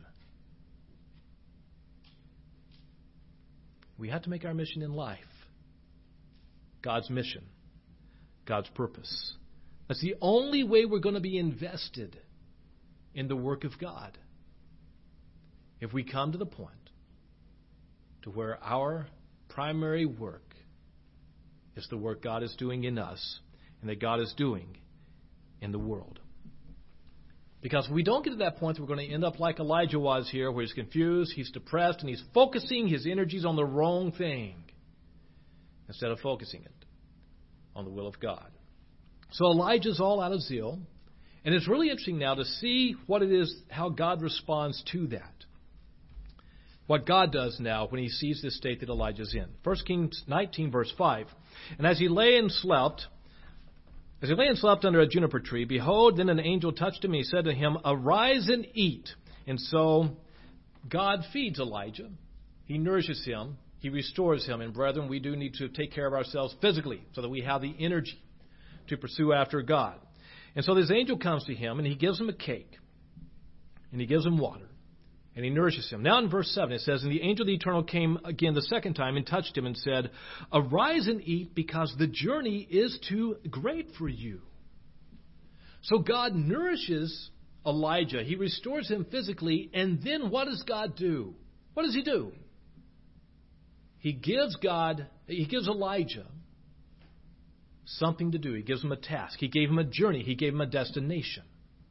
We have to make our mission in life God's mission, God's purpose. That's the only way we're going to be invested in the work of God. If we come to the point to where our primary work is the work God is doing in us and that God is doing in the world. Because if we don't get to that point, we're going to end up like Elijah was here, where he's confused, he's depressed, and he's focusing his energies on the wrong thing instead of focusing it on the will of God. So Elijah's all out of zeal, and it's really interesting now to see what it is, how God responds to that. What God does now when he sees this state that Elijah's in. First Kings nineteen, verse five. And as he lay and slept, as he lay and slept under a juniper tree, behold, then an angel touched him, and he said to him, arise and eat. And so God feeds Elijah. He nourishes him. He restores him. And brethren, we do need to take care of ourselves physically so that we have the energy to pursue after God. And so this angel comes to him, and he gives him a cake, and he gives him water. And he nourishes him. Now in verse seven it says, and the angel of the Eternal came again the second time and touched him and said, arise and eat, because the journey is too great for you. So God nourishes Elijah. He restores him physically. And then what does God do? What does he do? He gives God, he gives Elijah something to do. He gives him a task. He gave him a journey. He gave him a destination.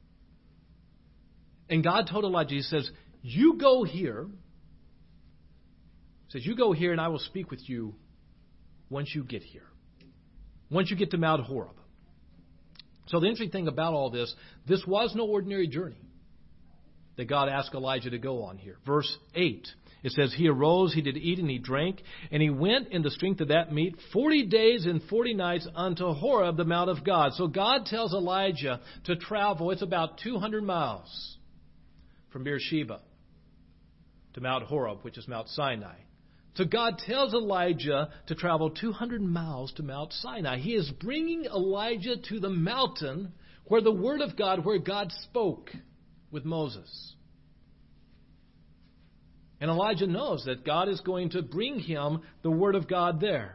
And God told Elijah, he says, you go here. He says, you go here and I will speak with you once you get here. Once you get to Mount Horeb. So the interesting thing about all this, this was no ordinary journey that God asked Elijah to go on here. Verse eight, it says, he arose, he did eat and he drank, and he went in the strength of that meat forty days and forty nights unto Horeb, the mount of God. So God tells Elijah to travel, it's about two hundred miles from Beersheba to Mount Horeb, which is Mount Sinai. So God tells Elijah to travel two hundred miles to Mount Sinai. He is bringing Elijah to the mountain where the Word of God, where God spoke with Moses. And Elijah knows that God is going to bring him the Word of God there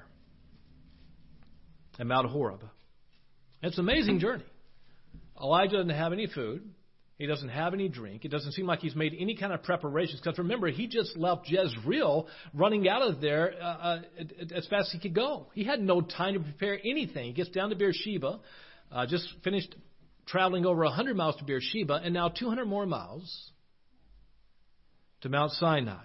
at Mount Horeb. It's an amazing journey. Elijah doesn't have any food. He doesn't have any drink. It doesn't seem like he's made any kind of preparations. Because remember, he just left Jezreel running out of there uh, uh, as fast as he could go. He had no time to prepare anything. He gets down to Beersheba, uh, just finished traveling over one hundred miles to Beersheba, and now two hundred more miles to Mount Sinai.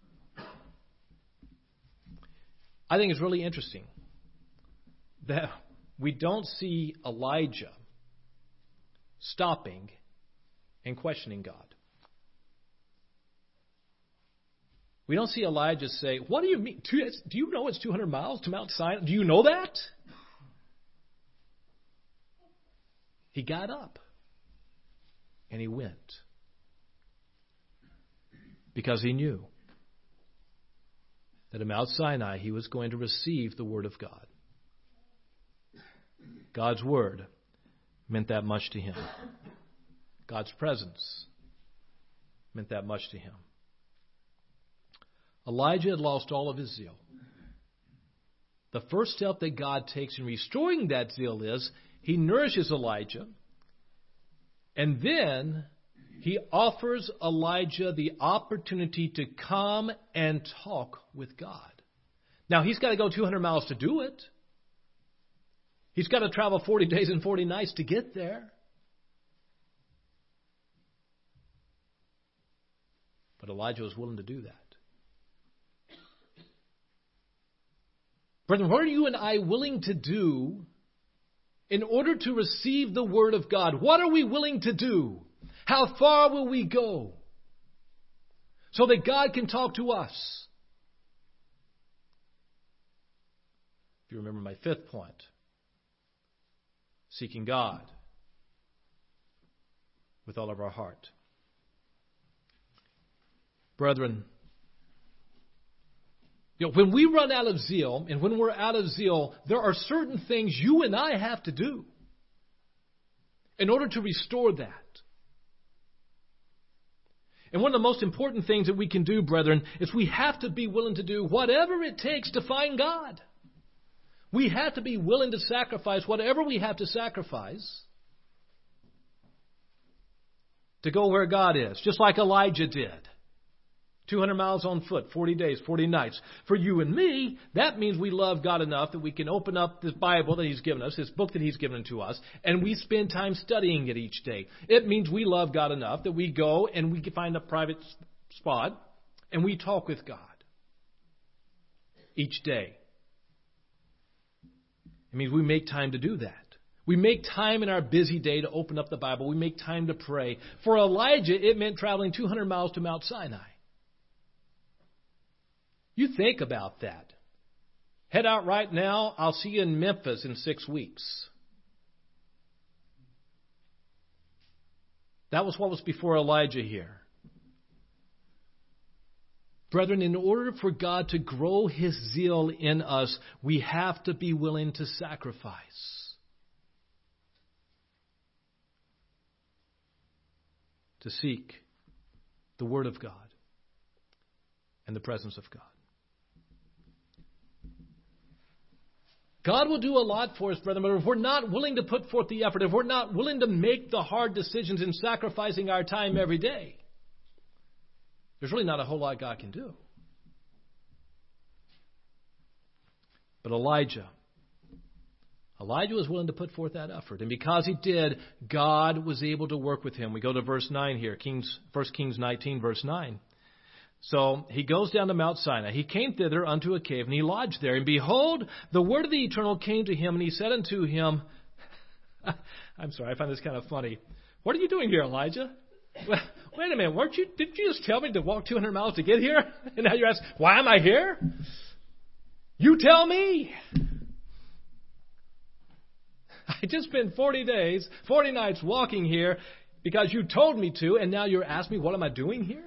I think it's really interesting that we don't see Elijah stopping and questioning God. We don't see Elijah say, what do you mean? Do you know it's two hundred miles to Mount Sinai? Do you know that? He got up and he went because he knew that at Mount Sinai he was going to receive the Word of God. God's Word meant that much to him. God's presence meant that much to him. Elijah had lost all of his zeal. the first step that God takes in restoring that zeal is he nourishes Elijah, and then he offers Elijah the opportunity to come and talk with God. Now, he's got to go two hundred miles to do it. He's got to travel forty days and forty nights to get there. But Elijah was willing to do that. Brethren, what are you and I willing to do in order to receive the Word of God? What are we willing to do? How far will we go so that God can talk to us? If you remember my fifth point, seeking God with all of our heart. Brethren, you know, when we run out of zeal, and when we're out of zeal, there are certain things you and I have to do in order to restore that. And one of the most important things that we can do, brethren, is we have to be willing to do whatever it takes to find God. We have to be willing to sacrifice whatever we have to sacrifice to go where God is, just like Elijah did. two hundred miles on foot, forty days, forty nights. For you and me, that means we love God enough that we can open up this Bible that He's given us, this book that He's given to us, and we spend time studying it each day. It means we love God enough that we go and we can find a private spot and we talk with God each day. It means we make time to do that. We make time in our busy day to open up the Bible. We make time to pray. For Elijah, it meant traveling two hundred miles to Mount Sinai. You think about that. Head out right now. I'll see you in Memphis in six weeks. That was what was before Elijah here. Brethren, in order for God to grow His zeal in us, we have to be willing to sacrifice. To seek the Word of God and the presence of God. God will do a lot for us, brethren, but if we're not willing to put forth the effort, if we're not willing to make the hard decisions in sacrificing our time every day, there's really not a whole lot God can do. But Elijah, Elijah was willing to put forth that effort. And because he did, God was able to work with him. We go to verse nine here, Kings, First Kings nineteen, verse nine. So he goes down to Mount Sinai. He came thither unto a cave, and he lodged there. And behold, the word of the Eternal came to him, and he said unto him, I'm sorry, I find this kind of funny. What are you doing here, Elijah? Well, wait a minute, weren't you? Didn't you just tell me to walk two hundred miles to get here? And now you're asking, why am I here? You tell me. I just spent forty days, forty nights walking here because you told me to, and now you're asking me, what am I doing here?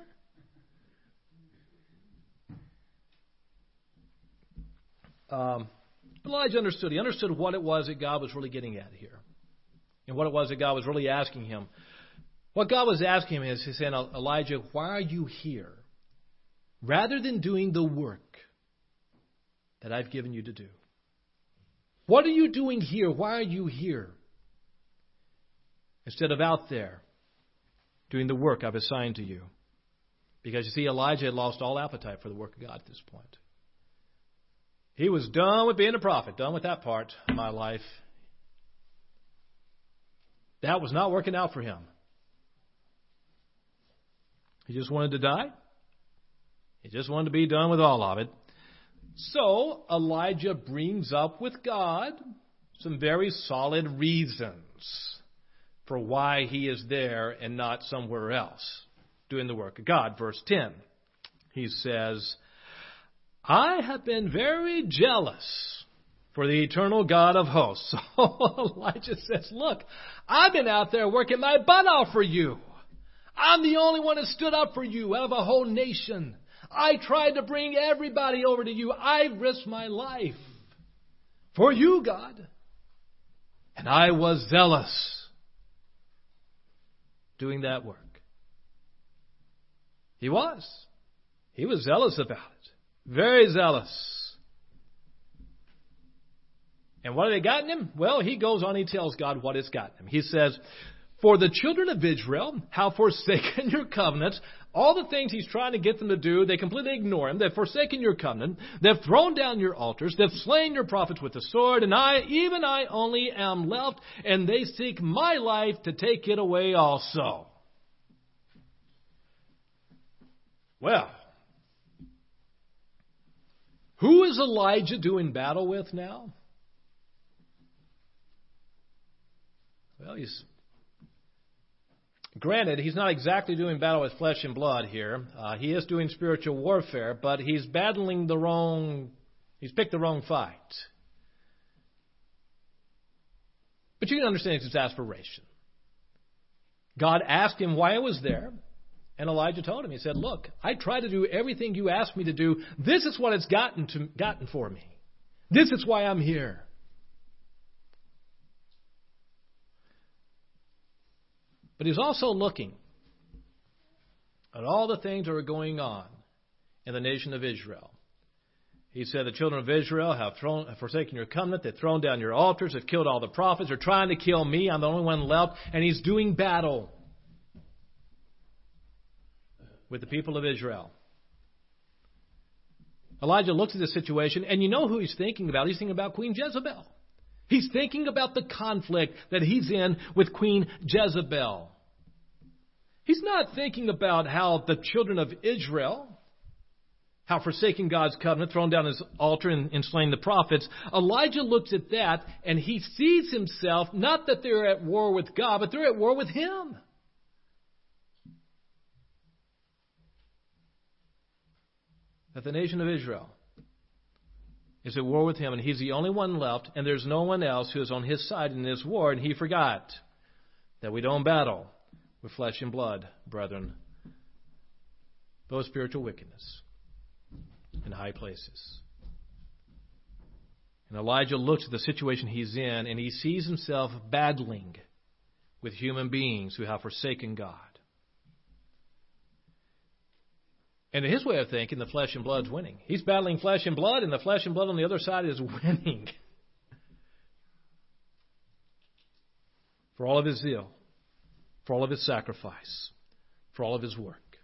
Um, Elijah understood. He understood what it was that God was really getting at here. And what it was that God was really asking him. What God was asking him is, He's saying, Elijah, why are you here? Rather than doing the work that I've given you to do. What are you doing here? Why are you here? Instead of out there doing the work I've assigned to you. Because you see, Elijah had lost all appetite for the work of God at this point. He was done with being a prophet, done with that part of my life. That was not working out for him. He just wanted to die. He just wanted to be done with all of it. So Elijah brings up with God some very solid reasons for why he is there and not somewhere else doing the work of God. Verse ten, he says, I have been very jealous for the eternal God of hosts. So Elijah says, look, I've been out there working my butt off for you. I'm the only one that stood up for you out of a whole nation. I tried to bring everybody over to you. I risked my life for you, God. And I was zealous doing that work. He was. He was zealous about it. Very zealous. And what have they gotten him? Well, he goes on, he tells God what it's gotten him. He says, for the children of Israel have forsaken your covenants. All the things he's trying to get them to do, they completely ignore him. They've forsaken your covenant. They've thrown down your altars. They've slain your prophets with the sword. And I, even I only am left, and they seek my life to take it away also. Well, who is Elijah doing battle with now? Well, he's granted, he's not exactly doing battle with flesh and blood here. Uh, he is doing spiritual warfare, but he's battling the wrong, he's picked the wrong fight. But you can understand his exasperation. God asked him why he was there, and Elijah told him, he said, look, I tried to do everything you asked me to do. This is what it's gotten to, gotten for me. This is why I'm here. But he's also looking at all the things that are going on in the nation of Israel. He said, the children of Israel have, thrown, have forsaken your covenant. They've thrown down your altars. They've killed all the prophets. They're trying to kill me. I'm the only one left. And he's doing battle with the people of Israel. Elijah looks at the situation, and you know who he's thinking about. He's thinking about Queen Jezebel. He's thinking about the conflict that he's in with Queen Jezebel. He's not thinking about how the children of Israel have forsaken God's covenant, thrown down his altar, and, and slain the prophets. Elijah looks at that, and he sees himself, not that they're at war with God, but they're at war with him. That the nation of Israel is at war with him, and he's the only one left, and there's no one else who is on his side in this war, and he forgot that we don't battle with flesh and blood, brethren, but with spiritual wickedness in high places. And Elijah looks at the situation he's in, and he sees himself battling with human beings who have forsaken God. And in his way of thinking, the flesh and blood's winning. He's battling flesh and blood, and the flesh and blood on the other side is winning. For all of his zeal, for all of his sacrifice, for all of his work,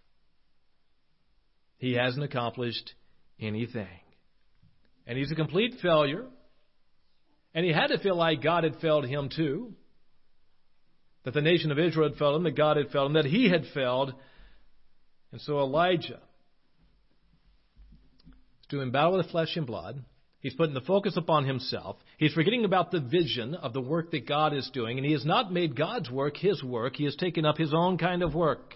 he hasn't accomplished anything. And he's a complete failure. And he had to feel like God had failed him too. That the nation of Israel had failed him, that God had failed him, that he had failed. And so Elijah doing battle with flesh and blood. He's putting the focus upon himself. He's forgetting about the vision of the work that God is doing. And he has not made God's work his work. He has taken up his own kind of work.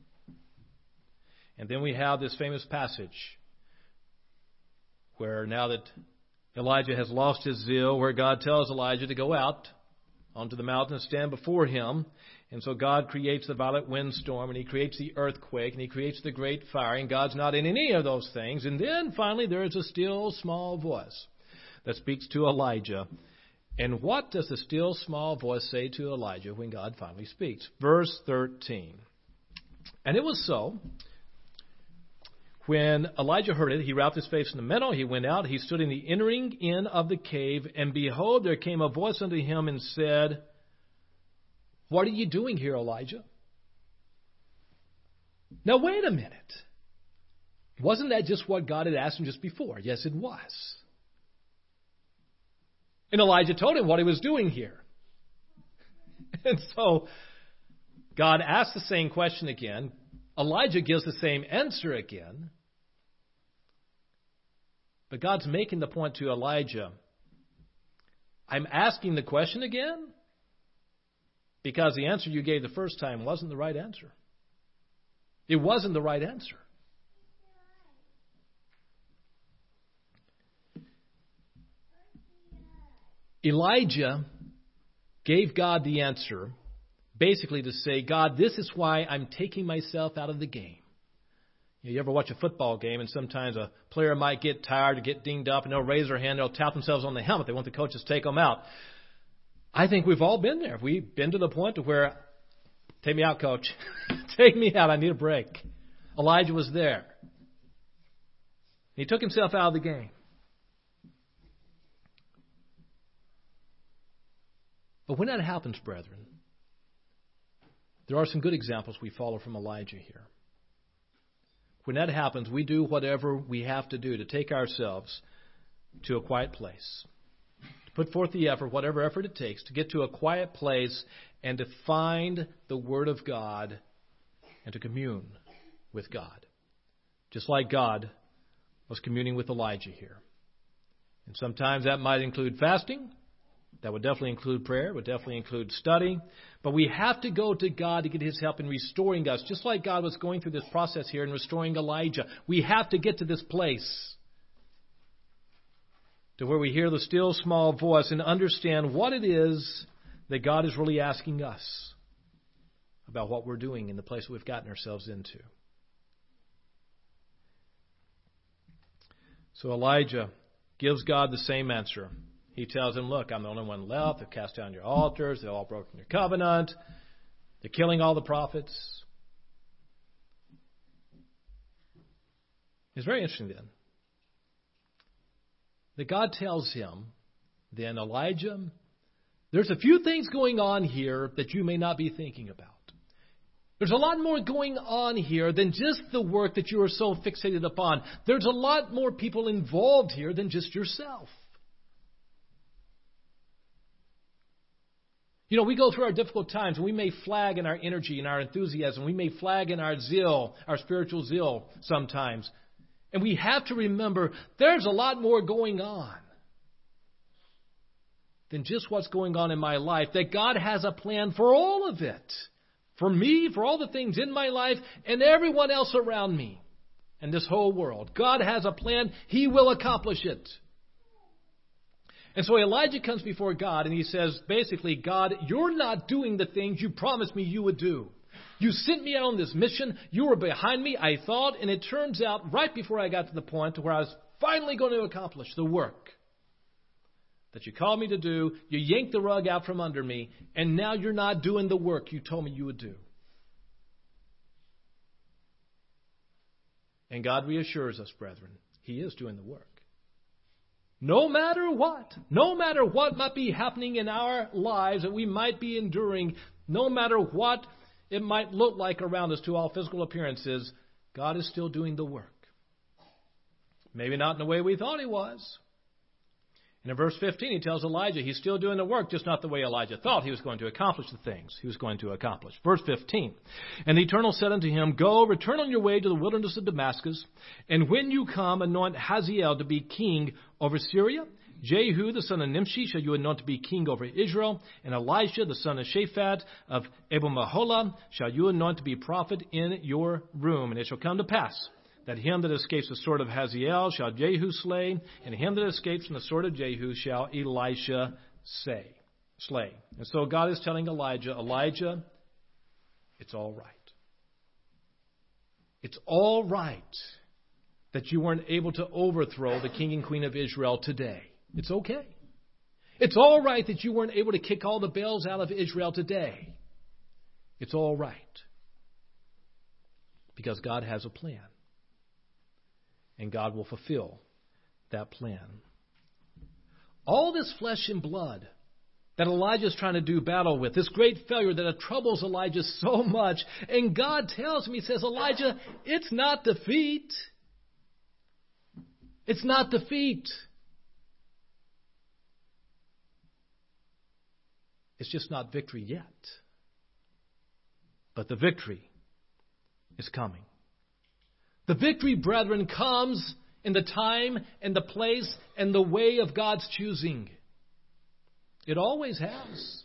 And then we have this famous passage where now that Elijah has lost his zeal, where God tells Elijah to go out onto the mountain and stand before him. And so God creates the violent windstorm, and he creates the earthquake, and he creates the great fire, and God's not in any of those things. And then finally there is a still small voice that speaks to Elijah. And what does the still small voice say to Elijah when God finally speaks? Verse thirteen. And it was so, when Elijah heard it, he wrapped his face in the meadow, he went out, he stood in the entering in of the cave, and behold, there came a voice unto him and said, what are you doing here, Elijah? Now, wait a minute. Wasn't that just what God had asked him just before? Yes, it was. And Elijah told him what he was doing here. And so God asked the same question again. Elijah gives the same answer again. But God's making the point to Elijah, I'm asking the question again because the answer you gave the first time wasn't the right answer. It wasn't the right answer. Elijah gave God the answer basically to say, God, this is why I'm taking myself out of the game. You ever watch a football game and sometimes a player might get tired or get dinged up and they'll raise their hand, they'll tap themselves on the helmet. They want the coaches to take them out. I think we've all been there. We've been to the point to where, take me out, coach. Take me out. I need a break. Elijah was there. He took himself out of the game. But when that happens, brethren, there are some good examples we follow from Elijah here. When that happens, we do whatever we have to do to take ourselves to a quiet place, to put forth the effort, whatever effort it takes, to get to a quiet place and to find the Word of God and to commune with God, just like God was communing with Elijah here. And sometimes that might include fasting. That would definitely include prayer. It would definitely include study. But we have to go to God to get His help in restoring us, just like God was going through this process here in restoring Elijah. We have to get to this place to where we hear the still small voice and understand what it is that God is really asking us about what we're doing in the place we've gotten ourselves into. So Elijah gives God the same answer. He tells him, look, I'm the only one left. They've cast down your altars. They've all broken your covenant. They're killing all the prophets. It's very interesting then that God tells him, then, Elijah, there's a few things going on here that you may not be thinking about. There's a lot more going on here than just the work that you are so fixated upon. There's a lot more people involved here than just yourself. You know, we go through our difficult times and we may flag in our energy and our enthusiasm. We may flag in our zeal, our spiritual zeal sometimes. And we have to remember there's a lot more going on than just what's going on in my life. That God has a plan for all of it. For me, for all the things in my life, and everyone else around me and this whole world. God has a plan. He will accomplish it. And so Elijah comes before God and he says, basically, God, you're not doing the things you promised me you would do. You sent me out on this mission. You were behind me, I thought, and it turns out right before I got to the point to where I was finally going to accomplish the work that you called me to do, you yanked the rug out from under me, and now you're not doing the work you told me you would do. And God reassures us, brethren, He is doing the work. No matter what, no matter what might be happening in our lives that we might be enduring, no matter what it might look like around us to all physical appearances, God is still doing the work. Maybe not in the way we thought He was. And in verse fifteen, He tells Elijah He's still doing the work, just not the way Elijah thought He was going to accomplish the things He was going to accomplish. Verse fifteen, and the Eternal said unto him, Go, return on your way to the wilderness of Damascus, and when you come, anoint Hazael to be king over Syria. Jehu, the son of Nimshi, shall you anoint to be king over Israel. And Elisha, the son of Shaphat of Abel-Meholah, shall you anoint to be prophet in your room. And it shall come to pass that him that escapes the sword of Hazael shall Jehu slay, and him that escapes from the sword of Jehu shall Elisha say, slay. And so God is telling Elijah, Elijah, it's all right. It's all right that you weren't able to overthrow the king and queen of Israel today. It's okay. It's all right that you weren't able to kick all the Baals out of Israel today. It's all right. Because God has a plan. And God will fulfill that plan. All this flesh and blood that Elijah is trying to do battle with, this great failure that troubles Elijah so much, and God tells him, He says, Elijah, it's not defeat. It's not defeat. It's just not victory yet. But the victory is coming. The victory, brethren, comes in the time and the place and the way of God's choosing. It always has.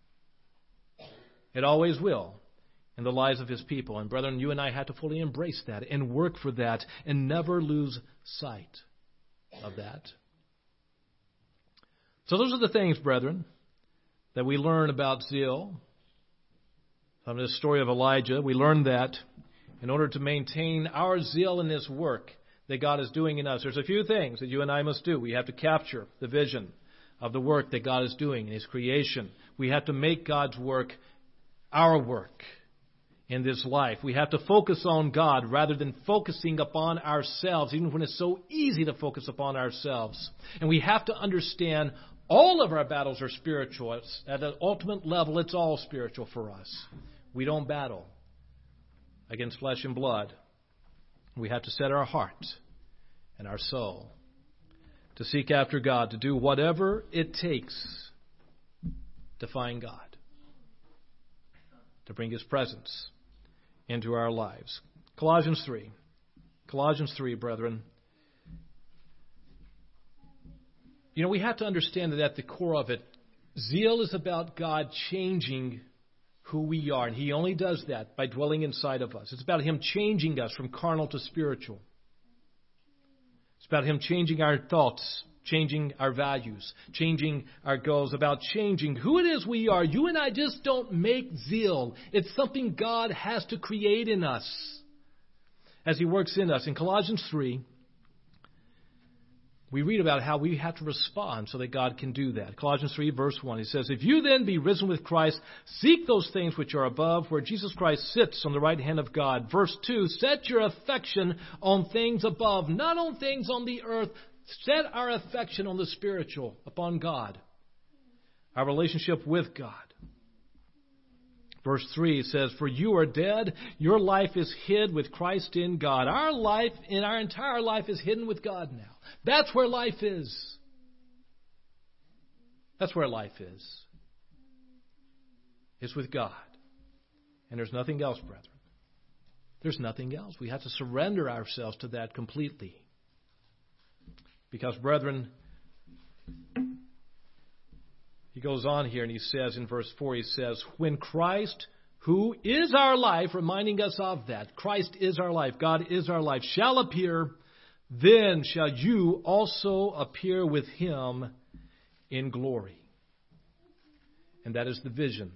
It always will in the lives of His people. And brethren, you and I have to fully embrace that and work for that and never lose sight of that. So those are the things, brethren, that we learn about zeal. From this story of Elijah, we learn that in order to maintain our zeal in this work that God is doing in us, there's a few things that you and I must do. We have to capture the vision of the work that God is doing in His creation. We have to make God's work our work. in this life. We have to focus on God rather than focusing upon ourselves, even when it's so easy to focus upon ourselves. And we have to understand all of our battles are spiritual. It's, at an ultimate level, it's all spiritual for us. We don't battle against flesh and blood. We have to set our heart and our soul to seek after God, to do whatever it takes to find God, to bring His presence into our lives. Colossians three. Colossians three, brethren. You know, we have to understand that at the core of it, zeal is about God changing who we are. And He only does that by dwelling inside of us. It's about Him changing us from carnal to spiritual. It's about Him changing our thoughts, changing our values, changing our goals, about changing who it is we are. You and I just don't make zeal. It's something God has to create in us as He works in us. In Colossians three, we read about how we have to respond so that God can do that. Colossians three, verse one, He says, "If you then be risen with Christ, seek those things which are above, where Jesus Christ sits on the right hand of God." Verse two, "Set your affection on things above, not on things on the earth." Set our affection on the spiritual, upon God, our relationship with God. Verse three says, "For you are dead, your life is hid with Christ in God." Our life, in our entire life, is hidden with God now. That's where life is. That's where life is. It's with God. And there's nothing else, brethren. There's nothing else. We have to surrender ourselves to that completely. Because, brethren, he goes on here and he says in verse four, he says, "When Christ, who is our life," reminding us of that, Christ is our life, God is our life, "shall appear, then shall you also appear with Him in glory." And that is the vision.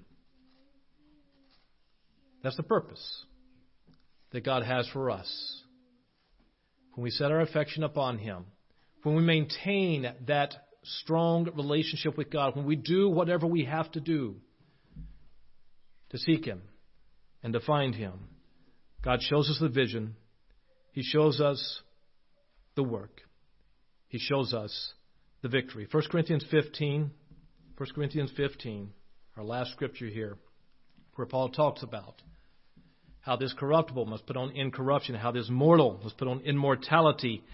That's the purpose that God has for us. When we set our affection upon Him, when we maintain that strong relationship with God, when we do whatever we have to do to seek Him and to find Him, God shows us the vision. He shows us the work. He shows us the victory. First Corinthians fifteen, First Corinthians fifteen, our last scripture here, where Paul talks about how this corruptible must put on incorruption, how this mortal must put on immortality.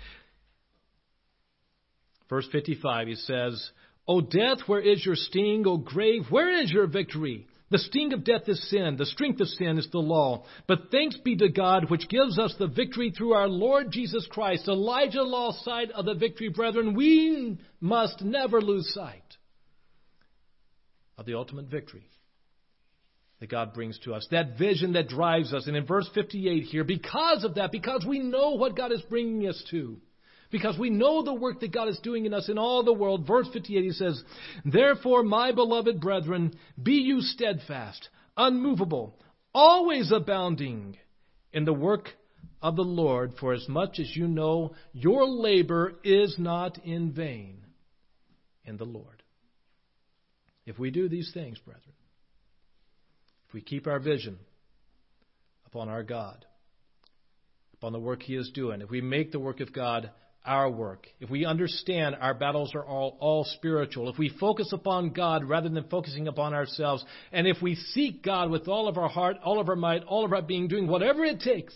Verse fifty-five, he says, "O death, where is your sting? O grave, where is your victory? The sting of death is sin. The strength of sin is the law. But thanks be to God, which gives us the victory through our Lord Jesus Christ." Elijah lost sight of the victory, brethren. We must never lose sight of the ultimate victory that God brings to us. That vision that drives us. And in verse fifty-eight here, because of that, because we know what God is bringing us to, because we know the work that God is doing in us in all the world. Verse fifty-eight, he says, "Therefore, my beloved brethren, be you steadfast, unmovable, always abounding in the work of the Lord, for as much as you know your labor is not in vain in the Lord." If we do these things, brethren, if we keep our vision upon our God, upon the work He is doing, if we make the work of God our work, if we understand our battles are all, all spiritual, if we focus upon God rather than focusing upon ourselves, and if we seek God with all of our heart, all of our might, all of our being, doing whatever it takes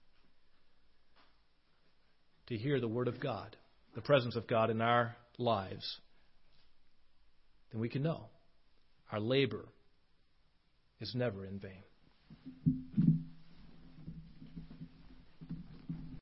to hear the Word of God, the presence of God in our lives, then we can know our labor is never in vain.